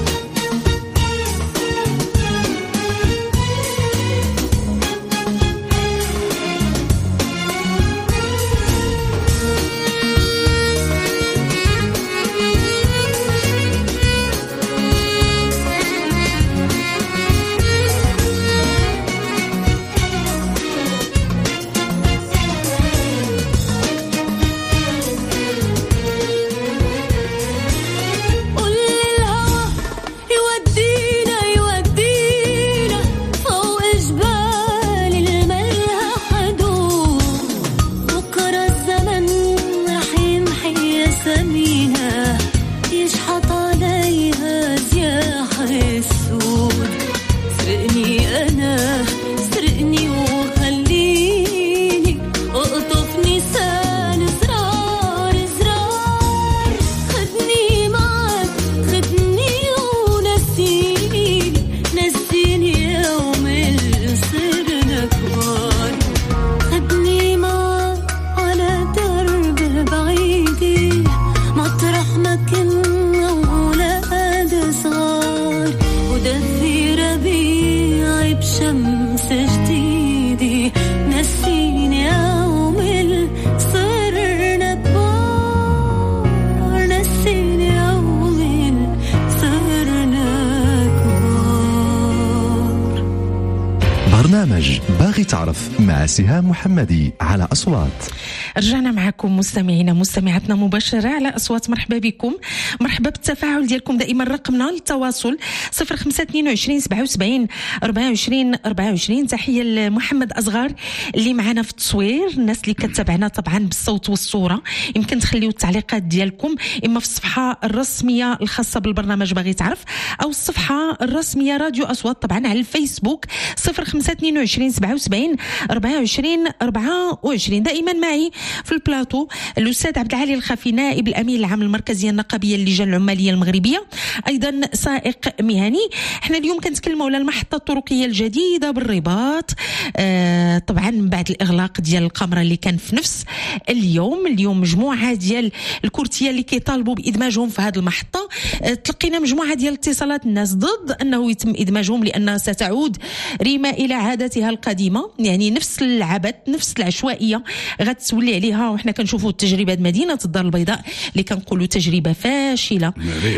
برنامج باغي تعرف مع سهام محمدي على أصوات. رجعنا معكم مستمعينا مستمعاتنا مباشرة على أصوات. مرحبا بكم، مرحبا بالتفاعل ديالكم. دائما رقمنا للتواصل 0522 77 24 24. تحية لمحمد أصغر اللي معنا في التصوير. الناس اللي كتابعنا طبعا بالصوت والصورة يمكن تخليوا التعليقات ديالكم إما في الصفحة الرسمية الخاصة بالبرنامج باغي تعرف أو الصفحة الرسمية راديو أصوات طبعا على الفيسبوك 0522 77 24 24. دائما معي في البلاطو الأستاذ عبد العالي الخافي نائب الأمين العام المركزية النقابية للجان العمالية المغربية، أيضا سائق مهني. احنا اليوم كنتكلموا على المحطة الطرقية الجديدة بالرباط طبعا من بعد الإغلاق ديال القمرة اللي كان في نفس اليوم مجموعة ديال الكورتية اللي كيطالبوا بإدماجهم في هذه المحطة. تلقينا مجموعة ديال اتصالات الناس ضد أنه يتم إدماجهم لأنها ستعود ريما إلى عادتها القديمة، يعني نفس العبث نفس العشوائية غتولي عليها. وحنا كنشوفوا التجربة مدينة الدار البيضاء اللي كنقولوا تجربة فاشلة.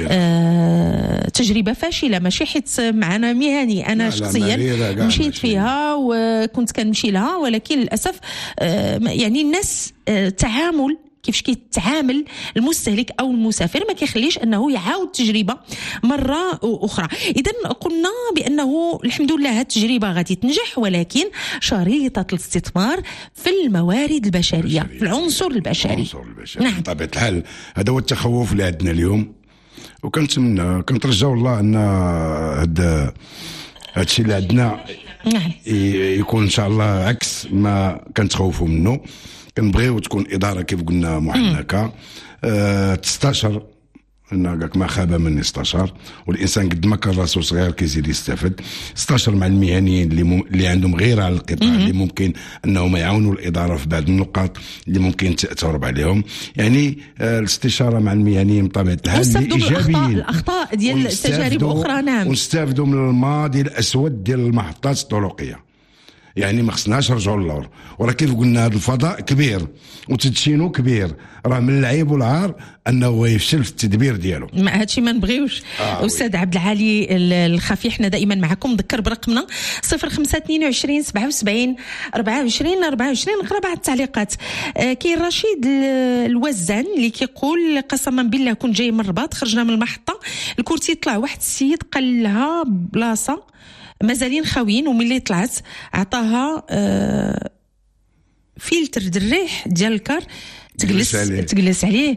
تجربة فاشلة ماشي حيت معنا مهني، أنا شخصيا مشيت فيها وكنت كنمشي لها، ولكن للأسف يعني الناس تعامل كيفاش كيتعامل المستهلك او المسافر ما كيخليش انه يعاود تجربه مره اخرى. اذا قلنا بانه الحمد لله هذه التجربه غادي تنجح، ولكن شريطه الاستثمار في الموارد البشريه في العنصر البشري. نعم بطبيعه الحال هذا هو التخوف اللي عندنا اليوم، وكنتمنى كنترجاو الله ان هذا الشيء اللي عندنا نعم يكون ان شاء الله عكس ما كنتخوفوا منه. كنبغيو تكون إدارة كيف قلنا محنكة تستشر ان كاك ما خاب من استشار، والانسان قد ما كان راسو صغير كيزيد يستفد. استشر مع المهنيين اللي عندهم غير على القطاع اللي ممكن انهم يعاونوا الاداره في بعض النقاط اللي ممكن تضرب عليهم. يعني الاستشاره مع المهنيين بطبيعه الحال ايجابيين، الاخطاء ديال التجارب اخرى. نعم ونستافدوا من الماضي الاسود ديال المحطات الطرقيه. يعني ما خصناش نرجعوا للور، وراه كيف قلنا هذا الفضاء كبير وتدشينه كبير، راه من العيب والعار انه يفشل في التدبير ديالو. ما هادشي ما نبغيوش. استاذ عبد العالي الخافي احنا دائما معكم. ذكر برقمنا 0522 77 24 24. نقرا بعض التعليقات. كاين رشيد الوزان اللي كيقول قسما بالله كنت جاي من الرباط، خرجنا من المحطه الكرسي طلع واحد السيد قال لها بلاصه مازالين خاويين، وملي طلعت عطاها فلتر الريح ديال الكار تجلس عليه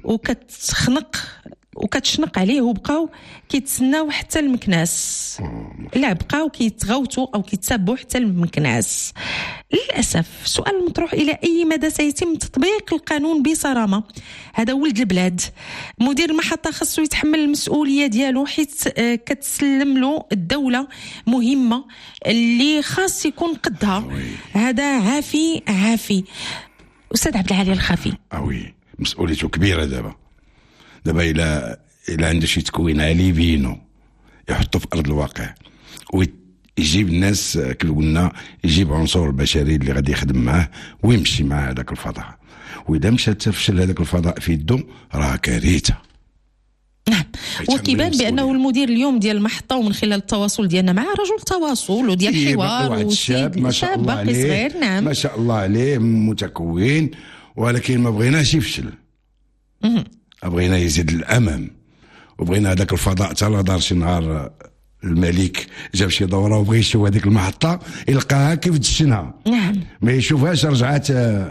وكتشنق عليه، وبقاو كيتسناو حتى المكناس. لا بقاو كيتغوتوا او كيتسبوا حتى المكناس. للاسف سؤال مطروح، الى اي مدى سيتم تطبيق القانون بصرامه؟ هذا ولد البلاد، مدير المحطه خاصو يتحمل المسؤوليه ديالو، حيت كتسلم له الدوله مهمه اللي خاص يكون قدها. هذا عافي. استاذ عبد العالي الخافي. مسؤوليته كبيره دابا الا عنده شي تكوين عالي بينو يحطه في ارض الواقع ويجيب الناس كما قلنا، يجيب عنصر البشري اللي غادي يخدم معاه ويمشي مع هذاك الفضاء. واذا مشى تفشل هذاك الفضاء في يده راه كارثه. نعم، وكيبان بانه المدير اليوم ديال المحطه ومن خلال التواصل ديالنا معه رجل تواصل وديال حوار وشاب ما شاء الله عليه صغير. نعم ما شاء الله عليه متكون، ولكن ما بغيناش يفشل، بغينا يزيد للامام، وبغينا هذاك الفضاء حتى لا دار شي نهار الملك جاب شي دوره وبغى يشوف هذيك المحطه يلقاها كيف دشنها. نعم، ما يشوفهاش رجعات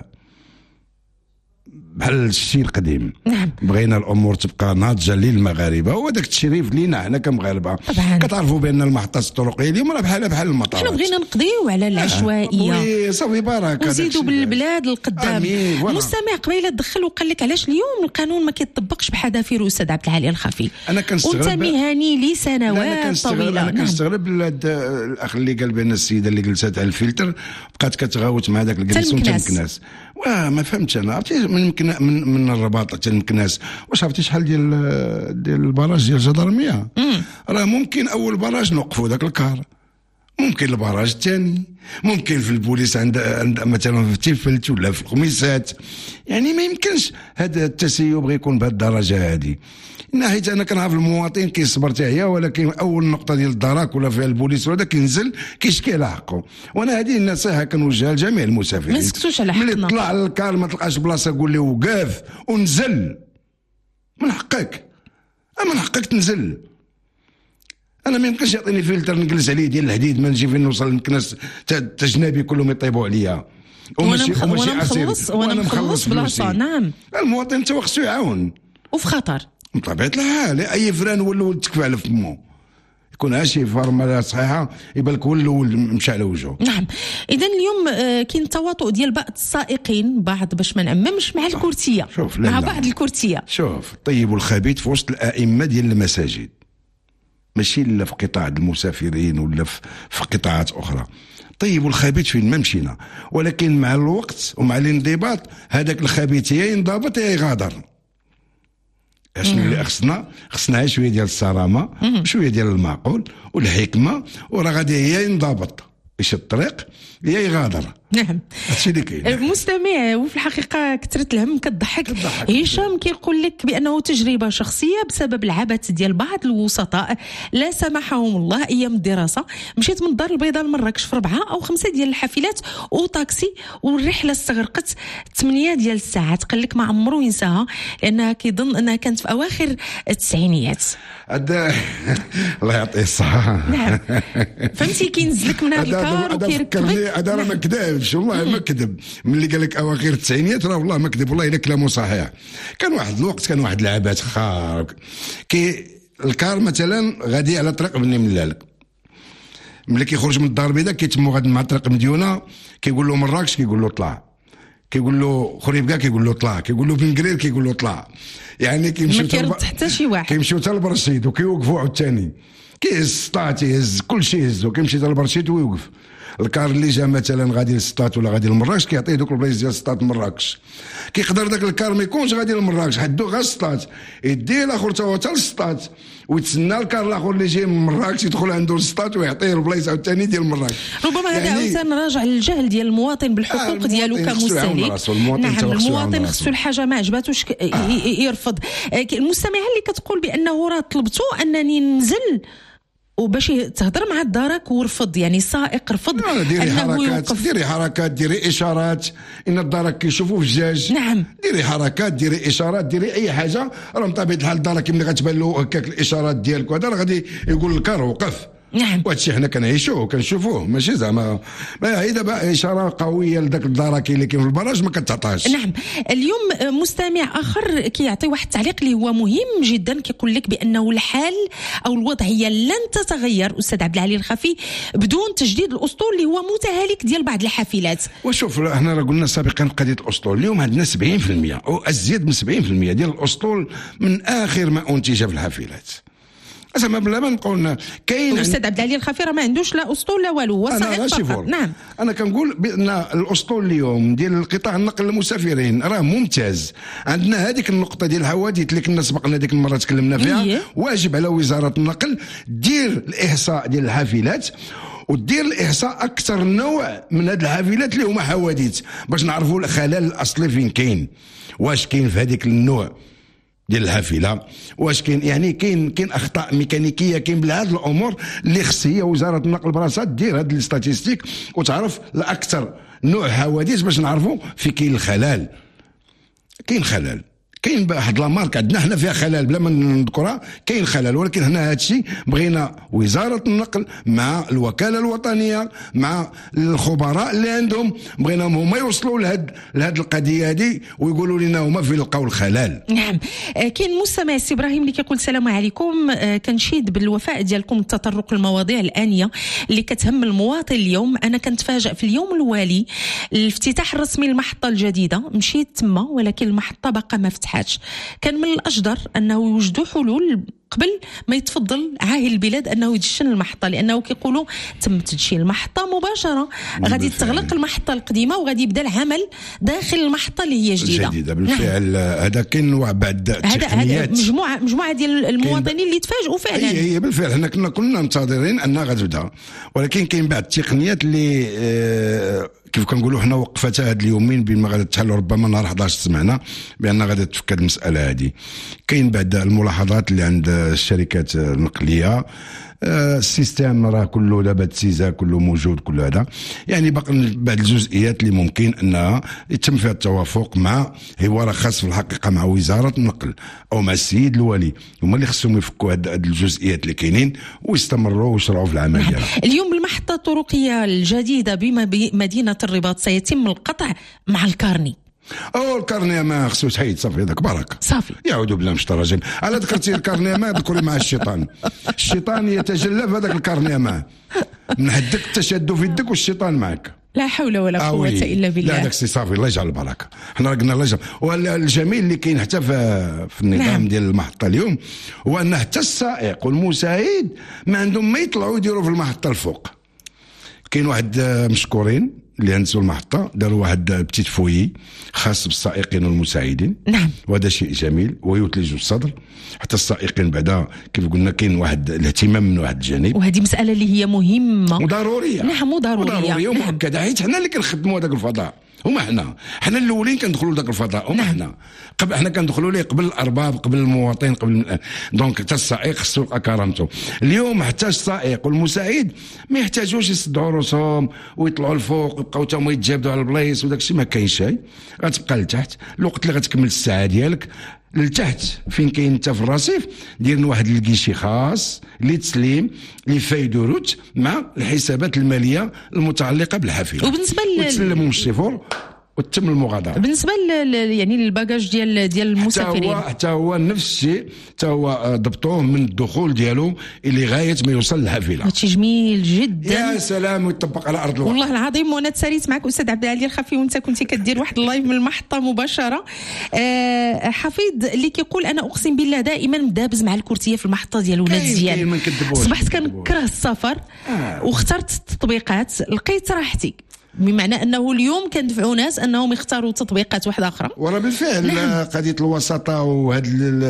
بحال الشيء القديم. نعم، بغينا الامور تبقى ناضجه للمغاربه، وهذاك التشريف لينا حنا كمغاربه. طبعا كتعرفوا بان المحطات الطرقيه اليوم راه بحال المطارات. حنا بغينا نقضيو على العشوائيه صافي بركه ونزيدوا بالبلاد للقدام. مستمع قبيله دخل وقال لك علاش اليوم القانون ما كيطبقش بحذافير الاستاذ عبد العالي الخفي. انا كنستغرب وانت مهني لسنوات طويله. انا كنستغرب الاخ اللي قال بان السيده اللي جلسات على الفلتر بقات كتغاوت مع داك الجلسه وتمكناس. ما فهمتش انا، عرفتي من الرباط حتى المكناس. واش عرفتي شحال ديال البراج ديال الجدرميه؟ راه ممكن اول براج نوقفوا داك الكار، ممكن البراج الثاني، ممكن في البوليس عند مثلا في تيفلت ولا في الخميسات. يعني ما يمكنش هذا التسيب غيكون بهذه الدرجه هذه. حيت انا كنعرف المواطن كيصبر تاعيا، ولكن اول نقطه ديال الدراك ولا فيها البوليس ولا كينزل كيشكي على حقه. وانا هذه النصيحه كنوجهها لجميع المسافرين، ما نسكتوش على حقنا. ملي تطلع للكار ما تلقاش بلاصه قول لي وقاف ونزل، من حقك تنزل. انا ما يمكنش يعطيني فلتر نجلس عليه ديال الحديد ما نجي فين نوصل نكنس تجنابي كلهم يطيبوا عليا وانا مخلص بلاصه. نعم، المواطن تا خصو يعاون وفي خطر بطبيعه الحال. اي فران ولا تكفى على فمو يكون شي فورمه صحيحه يبان لك هو الاول مشى على وجهه. نعم، اذا اليوم كاين تواطؤ ديال بعض السائقين باش ما نعممش مع الكرتيه، مع بعض الكرتيه. شوف، الطيب والخبيث في وسط الائمه ديال المساجد، ماشي الا في قطاع المسافرين ولا في قطاعات اخرى. طيب والخبيث فين ما مشينا، ولكن مع الوقت ومع الانضباط هذاك الخبيث يا ينضبط يا يغادر. شنو اللي خصنا شويه ديال الصرامه، شويه ديال المعقول والحكمه، وراه غادي هي ينضبط يشد الطريق يا يغادر. نعم، هادشي اللي كاين. المستمع وفي الحقيقه كثرة الهم كتضحك. هشام كيقول لك بانه تجربه شخصيه بسبب العبث ديال بعض الوسطاء لا سمحهم الله ايام الدراسه. مشيت من الدار البيضاء لمراكش في 4 أو 5 ديال الحافلات وطاكسي، والرحله استغرقت 8 ديال الساعات. قال لك ما عمرو ينساها لانها كيظن انها كانت في اواخر التسعينيات. الله يعطيه الصحه. نعم، فهمتي كينزلك من هذا الكار وكيركبك. هذا راه ما كذابش والله، ما كذب. ملي قال لك اواخر التسعينيات راه والله ما كذب، والله الا كلامه صحيح. كان واحد الوقت كان واحد العبات خارق الكار مثلا غادي على طريق بني ملال، ملي كيخرج من الدار البيضاء كيتمو غادي مع طريق مديونه، كيقول له مراكش كيقول له طلع، كيقول له خريبكا كيقول له طلع، كيقول له بن قرير كيقول له طلع. يعني كيمشيو حتى شي واحد كيمشيو حتى لبرشيد وكيوقفوا عاوتاني كيهز السطات يهز كلشي يهزو، كيمشي حتى لبرشيد ويوقف. الكار اللي جا مثلا غادي للسطات ولا غادي لمراكش كيعطيه دوك البلايص ديال السطات مراكش. كيقدر داك الكار ما يكونش غادي لمراكش، حدو غير السطات، يديه الاخر تا هو حتى للسطات ويتسنى الكار الاخر اللي جاي من مراكش يدخل عنده للسطات ويعطيه البلايص عاوتاني ديال مراكش. ربما هذا عاوتاني راجع للجهل ديال المواطن بالحقوق ديالو كمستهلك. نعم، المواطن خصو الحاجه ما عجباتوش يرفض. المستمعه اللي كتقول بانه راه طلبتوا انني ننزل وباش تهضر مع الدرك ورفض، يعني السائق رفض انه يوقف. ديري حركات، ديري اشارات، ان الدرك كيشوفوا في الدجاج. نعم، ديري حركات، ديري اشارات، ديري اي حاجه. راه بطبيعه الحال الدرك ملي غتبان له هكاك الاشارات ديالك وهذا راه غادي يقول الكار وقف. نعم، وهادشي حنا كنعيشوه وكنشوفوه، ماشي زعما هي دابا اشاره قويه لذاك الدركي اللي كاين في البراج ما كتعطاش. نعم، اليوم مستمع اخر كيعطي واحد التعليق اللي هو مهم جدا، كيقول لك بانه الحال او الوضعيه لن تتغير استاذ عبد العالي الخفي بدون تجديد الاسطول اللي هو متهالك ديال بعض الحافلات. وشوف حنا راه قلنا سابقا قضيه الاسطول، اليوم عندنا 70% او ازيد من 70% ديال الاسطول من اخر ما انتج في الحافلات. زعما بلا ما نقول كاين الاستاذ عبد العلي الخفي راه ما عندوش لا اسطول لا والو، هو سائق فقط. نعم انا كنقول بان الاسطول اليوم ديال قطاع النقل المسافرين راه ممتاز. عندنا هذيك النقطه ديال الحوادث اللي كنا سبقنا ديك المره تكلمنا فيها. واجب على وزاره النقل دير الاحصاء ديال الحافلات ودير الاحصاء اكثر نوع من هاد الحافلات اللي هما حوادث باش نعرفوا الخلل الاصلي فين كاين. واش كاين في هذيك النوع ديال الحافله، واش كاين يعني كاين اخطاء ميكانيكيه، كاين بلا هاد الامور اللي خص هي وزاره النقل براسها دير هاد الاستاتيستيك وتعرف الاكثر نوع حوادث باش نعرفوا في كاين الخلل. كاين خلل، كاين واحد لامارك عندنا حنا فيها خلل بلا ما نذكرها، كاين خلل، ولكن هنا هادشي بغينا وزاره النقل مع الوكاله الوطنيه مع الخبراء اللي عندهم، بغيناهم هما يوصلوا لهاد القضيه هذه ويقولوا لنا هما فين لقاو الخلل. نعم. كاين مستمع سي ابراهيم اللي كيقول السلام عليكم، كنشيد بالوفاء ديالكم التطرق المواضيع الانيه اللي كتهم المواطن اليوم. انا كنتفاجئ في اليوم الوالي الافتتاح الرسمي للمحطه الجديده، مشيت تما ولكن المحطه باقا ما فتحتش. كان من الأجدر أنه يوجدوا حلول قبل ما يتفضل عاهل البلاد أنه يدشن المحطة، لأنه كيقولوا تم تدشين المحطة مباشرة، غادي تغلق المحطة القديمة وغادي يبدا العمل داخل المحطة اللي هي جديدة. بالفعل هذا كاين بعد التقنيات، هذا مجموعة ديال المواطنين اللي تفاجئوا فعلا. هي بالفعل حنا كنا منتظرين أنها غتبدا، ولكن كاين بعض التقنيات اللي كيف كنقولوا حنا وقفتها هاد اليومين بين ما غادي تحلوا، ربما نهار 11 سمعنا بان غادي تفك هاد المساله هذه. كاين بعض الملاحظات اللي عند الشركات النقليه، السيستم راه كله دابا تسيزا كله موجود كل هذا، يعني باقي بعض الجزئيات اللي ممكن انها يتم فيها التوافق مع حوار خاص في الحقيقه مع وزاره النقل او مع السيد الوالي، هما اللي خصهم يفكوا هاد الجزئيات اللي كاينين ويستمروا ويشرعوا في العمل ديالها. اليوم المحطه الطرقيه الجديده بمدينه الرباط سيتم القطع مع الكارني. الكارنيه ما خصو تحيد صافي، هذاك بركه صافي. يعود بالله مش تراجم. على ذكرتي الكارنيه ما ذكري مع الشيطان يتجلى في هذاك الكارنيه معه، من حدك تشد في يدك والشيطان معك. لا حول ولا قوه الا بالله. لا داك السي صافي الله يجعل البركه. حنا قلنا الله يجعل. والجميل اللي كاين حتى في النظام ديال المحطه اليوم هو ان حتى السائق والمساعد ما عندهم ما يطلعوا يديروا في المحطه الفوق. كاين واحد مشكورين اللي هندسوا المحطة داروا واحد بتيت فوي خاص بالسائقين والمساعدين. نعم. وهذا شيء جميل ويثلج الصدر. حتى السائقين بعدا كيف قلنا كاين واحد الاهتمام من واحد الجانب، وهذه مسألة اللي هي مهمة وضرورية. نعم وضرورية ومؤكدة، حيت حنا اللي كنخدموا هذاك الفضاء، هما حنا الاولين كندخلوا لذاك الفضاء، هما حنا كندخلوا ليه قبل الارباب، قبل المواطن، قبل دونك حتى السائق خصو يلقى كرامته. اليوم حتى السائق والمساعد ما يحتاجوش يصدعوا راسهم ويطلعوا لفوق ويبقاو تا هما يتجابدوا على البلايص وداك الشيء، ما كاينش شيء. غتبقى لتحت الوقت اللي غتكمل الساعه ديالك لتحت فين كاين انت في الرصيف، دير واحد الكيشي خاص للتسليم لفايدوروت مع الحسابات الماليه المتعلقه بالحافله، وبالنسبه وتسلموا الشيفور وتتم المغادره. بالنسبه يعني الباجاج ديال المسافرين حتى هو نفس الشيء، حتى هو ضبطوه من الدخول ديالو اللي غايه ما يوصل للحافله. هادشي جميل جدا يا سلام، ويطبق على ارض الواقع. والله العظيم. وانا تساليت معك استاذ عبد العلي الخفي وانت كنتي كدير واحد اللايف من المحطه مباشره. حفيظ اللي كيقول انا اقسم بالله دائما مدابز مع الكرتيه في المحطه ديال ولاد زيان، صبحت كنكره السفر واخترت التطبيقات لقيت راحتي، بمعنى انه اليوم كندفعوا ناس انهم يختاروا تطبيقات واحده اخرى. وراه بالفعل نعم. قضيه الوساطه وهذا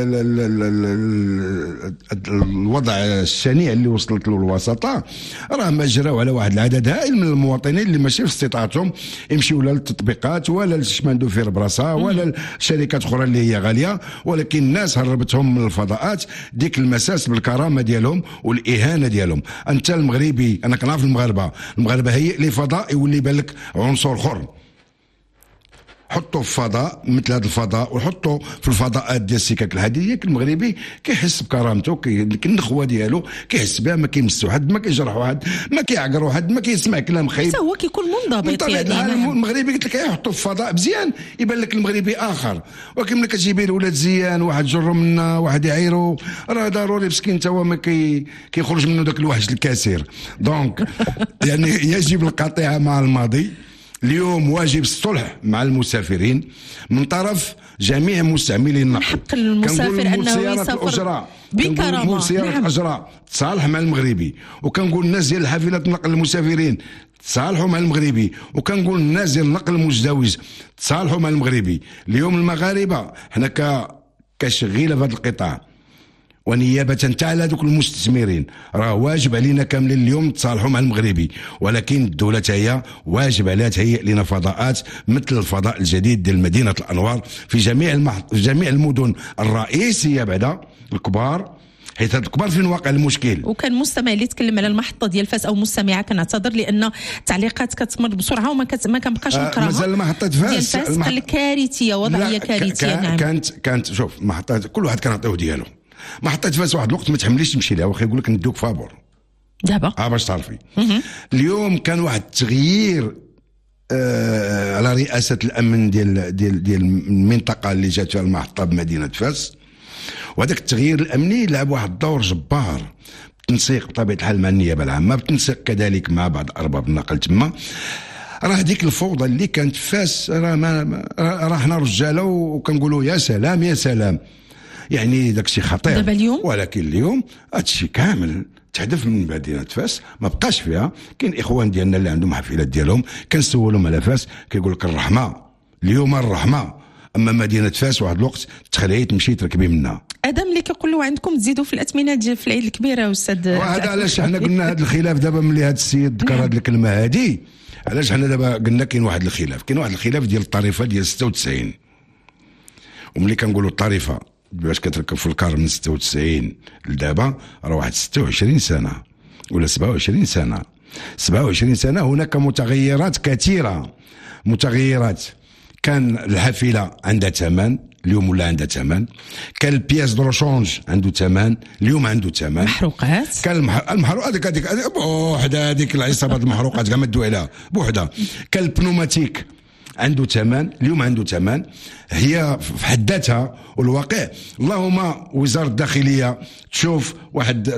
الوضع الشنيع اللي وصلت له الوساطه راه ما جراو على واحد العدد هائل من المواطنين اللي ماشي في استطاعتهم يمشيوا لا للتطبيقات ولا للشماندو في براسا ولا لشركات اخرى اللي هي غاليه، ولكن الناس هربتهم من الفضاءات ديك المساس بالكرامه ديالهم والاهانه ديالهم. انت المغربي، انا كنعرف المغاربه هي لي فضاء يولي لك عنصر اخر، حطوا في فضاء مثل هذا الفضاء وحطوا في الفضاءات ديال السكك الحديديه. المغربي كيحس بكرامته، النخوه ديالو كيحس بها، ما كيمسو حد، ما كيجرح واحد، ما كيعقروا حد، ما كيسمع كلام خايب، هو كيكون منضبط. يعني المغربي قلت لك يحطوا في فضاء مزيان يبان لك المغربي اخر. ولكن ملي كتجيبي ولاد زيان واحد جرو منا واحد يعيرو راه ضروري مسكين تا هو ما كيخرج منه داك الوحش الكثير. دونك يعني يجب القطيعه مع الماضي اليوم واجب الصلح مع المسافرين من طرف جميع مستعملي النقل. حق المسافر انه يسافر بكرامه. سيارة الأجراء تصالح مع المغربي، وكنقول الناس ديال الحافلات نقل المسافرين تصالحوا مع المغربي، وكنقول الناس ديال النقل المزدوج تصالحوا مع المغربي. اليوم المغاربه حنا كشغيله في هذا القطاع ونيابه على هذوك المستثمرين راه واجب علينا كاملين اليوم تصالحوا مع المغربي، ولكن الدوله هي واجب عليها تهيئ لنا فضاءات مثل الفضاء الجديد ديال مدينه الانوار في جميع المدن الرئيسيه بعدا الكبار، حيت هاد الكبار فين واقع المشكل. وكان مستمع اللي يتكلم على المحطه ديال فاس او مستمعه كنعتذر لان التعليقات كتمر بسرعه وما كنبقاش نقراها. مازال محطه فاس قال كارثيه، وضعيه كارثيه. نعم كانت شوف محطه كل واحد كنعطيوه ديالو. محطه فاس واحد الوقت ما تحمليش تمشي لها، واخا يقول لك ندوك فابور دابا باش تعرفي. اليوم كان واحد التغيير على رئاسه الامن ديال المنطقه اللي جات فيها المحطه بمدينه فاس، وهذاك التغيير الامني لعب واحد الدور جبار بالتنسيق بطبيعه الحال مع النيابه العامه، بالتنسيق كذلك مع بعض ارباب النقل تما. راه هذيك الفوضى اللي كانت فاس راه حنا رجاله وكنقولوا يا سلام يا سلام، يعني داك الشيء خطير دابا اليوم. ولكن اليوم هذا الشيء كامل تحذف من مدينه فاس، ما بقاش فيها. كاين اخوان ديالنا اللي عندهم حفلات ديالهم كنسولهم على فاس كيقول لك الرحمه اليوم الرحمه، اما مدينه فاس واحد الوقت تخلعي تمشي تركبي منها. ادم اللي كيقول له عندكم تزيدوا في الاثمنه ديال في العيد الكبيره استاذ. وهذا علاش حنا قلنا هذا الخلاف دابا ملي هذا السيد ذكر هذه الكلمه هذه، علاش حنا دابا قلنا كاين واحد الخلاف ديال الطريفه ديال 96. وملي كنقولوا الطريفه باش كتركب في الكار من 96 لدابا راه واحد 26 سنه ولا 27 سنه. 27 سنه هناك متغيرات كثيره، متغيرات. كان الحافله عندها ثمن اليوم ولا عندها ثمن، كان البياس دو رشونج عنده ثمن اليوم عنده ثمن، محروقات كان المحروق هذيك بوحدها، هذيك العصابه المحروقات كاع ما دو عليها بوحدها. كان البنوماتيك عنده ثمن اليوم عنده ثمن، هي في حد ذاتها. والواقع اللهم وزاره الداخليه تشوف واحد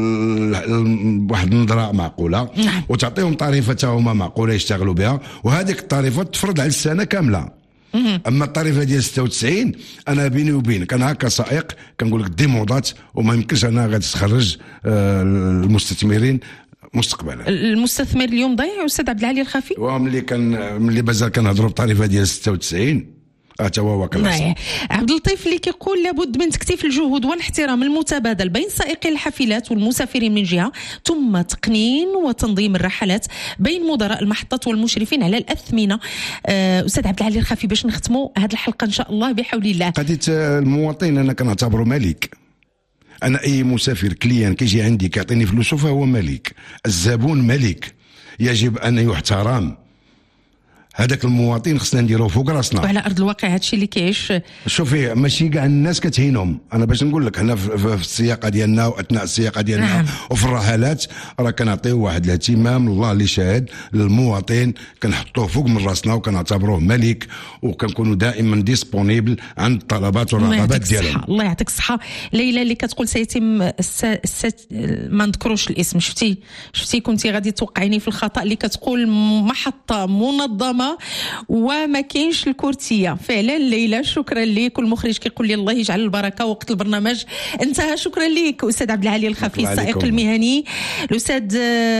النظره معقوله وتعطيهم طريفه هما معقوله يشتغلوا بها، وهذيك الطريفه تفرض على السنه كامله. اما الطريفه ديال 96 انا بيني وبينك انا كسائق كنقول لك ديموضات وما يمكنش انا غادي تخرج المستثمرين مستقبلا. المستثمر اليوم ضايع استاذ عبد العالي الخفي. ملي مازال كنهضروا بطريفه ديال 96 حتى هو واقع. عبد اللطيف اللي كيقول لابد من تكثيف الجهود والاحترام المتبادل بين سائقي الحافلات والمسافرين من جهه، ثم تقنين وتنظيم الرحلات بين مدراء المحطات والمشرفين على الاثمنه. استاذ عبد العالي الخفي باش نختموا هذه الحلقه ان شاء الله بحول الله. قضيه المواطن انا كنعتبره ملك. انا اي مسافر كليان كيجي عندي كيعطيني فلوسه فهو ملك، الزبون ملك يجب ان يحترم. هذاك المواطن خصنا نديروه فوق راسنا. وعلى ارض الواقع هادشي اللي كيعيش. شوفي ماشي كاع الناس كتهينهم، انا باش نقول لك حنا في السياقه ديالنا واثناء السياقه ديالنا وفي الرحلات راه كنعطيو واحد الاهتمام الله اللي شاهد للمواطن، كنحطوه فوق من راسنا وكنعتبروه ملك، وكنكونوا دائما ديسبونيبل عند الطلبات والرغبات ديالهم. الله يعطيك الصحه. ليلى اللي كتقول سيتم ما نذكروش الاسم، شفتي كنتي غادي توقعيني في الخطا اللي كتقول محطه منظمه وما كاينش الكورتيه. فعلا ليلى شكرا لك. والمخرج كيقول لي الله يجعل البركه، وقت البرنامج انتهى. شكرا لك استاذ عبد العالي الخفي السائق المهني، الاستاذ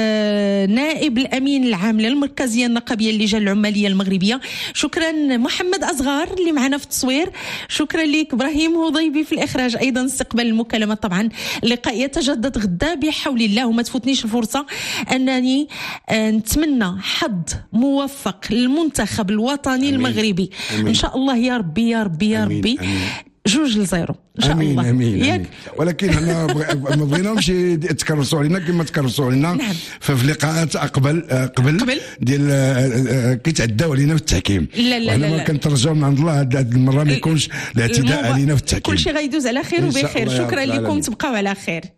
نائب الامين العام للمركزيه النقابيه اللجان العماليه المغربيه. شكرا محمد اصغر اللي معنا في التصوير. شكرا لك ابراهيم هضيبي في الاخراج، ايضا استقبال المكالمات. طبعا اللقاء يتجدد غدا بحول الله، وما تفوتنيش الفرصه انني نتمنى حظ موفق للمنتخب الوطني المغربي. ان شاء الله يا ربي يا ربي يا ربي. 2-0 ان شاء الله. أمين. ولكن احنا ما بغيناهمش يتكرسوا علينا كما تكرسوا علينا في لقاءات قبل ديال كيتعداو علينا في التحكيم. لا ما كنترجاو من عند الله هذه المره ما يكونش الاعتداء علينا في التحكيم. كل شيء غيدوز على خير وبخير. شكرا لكم، تبقاو على خير.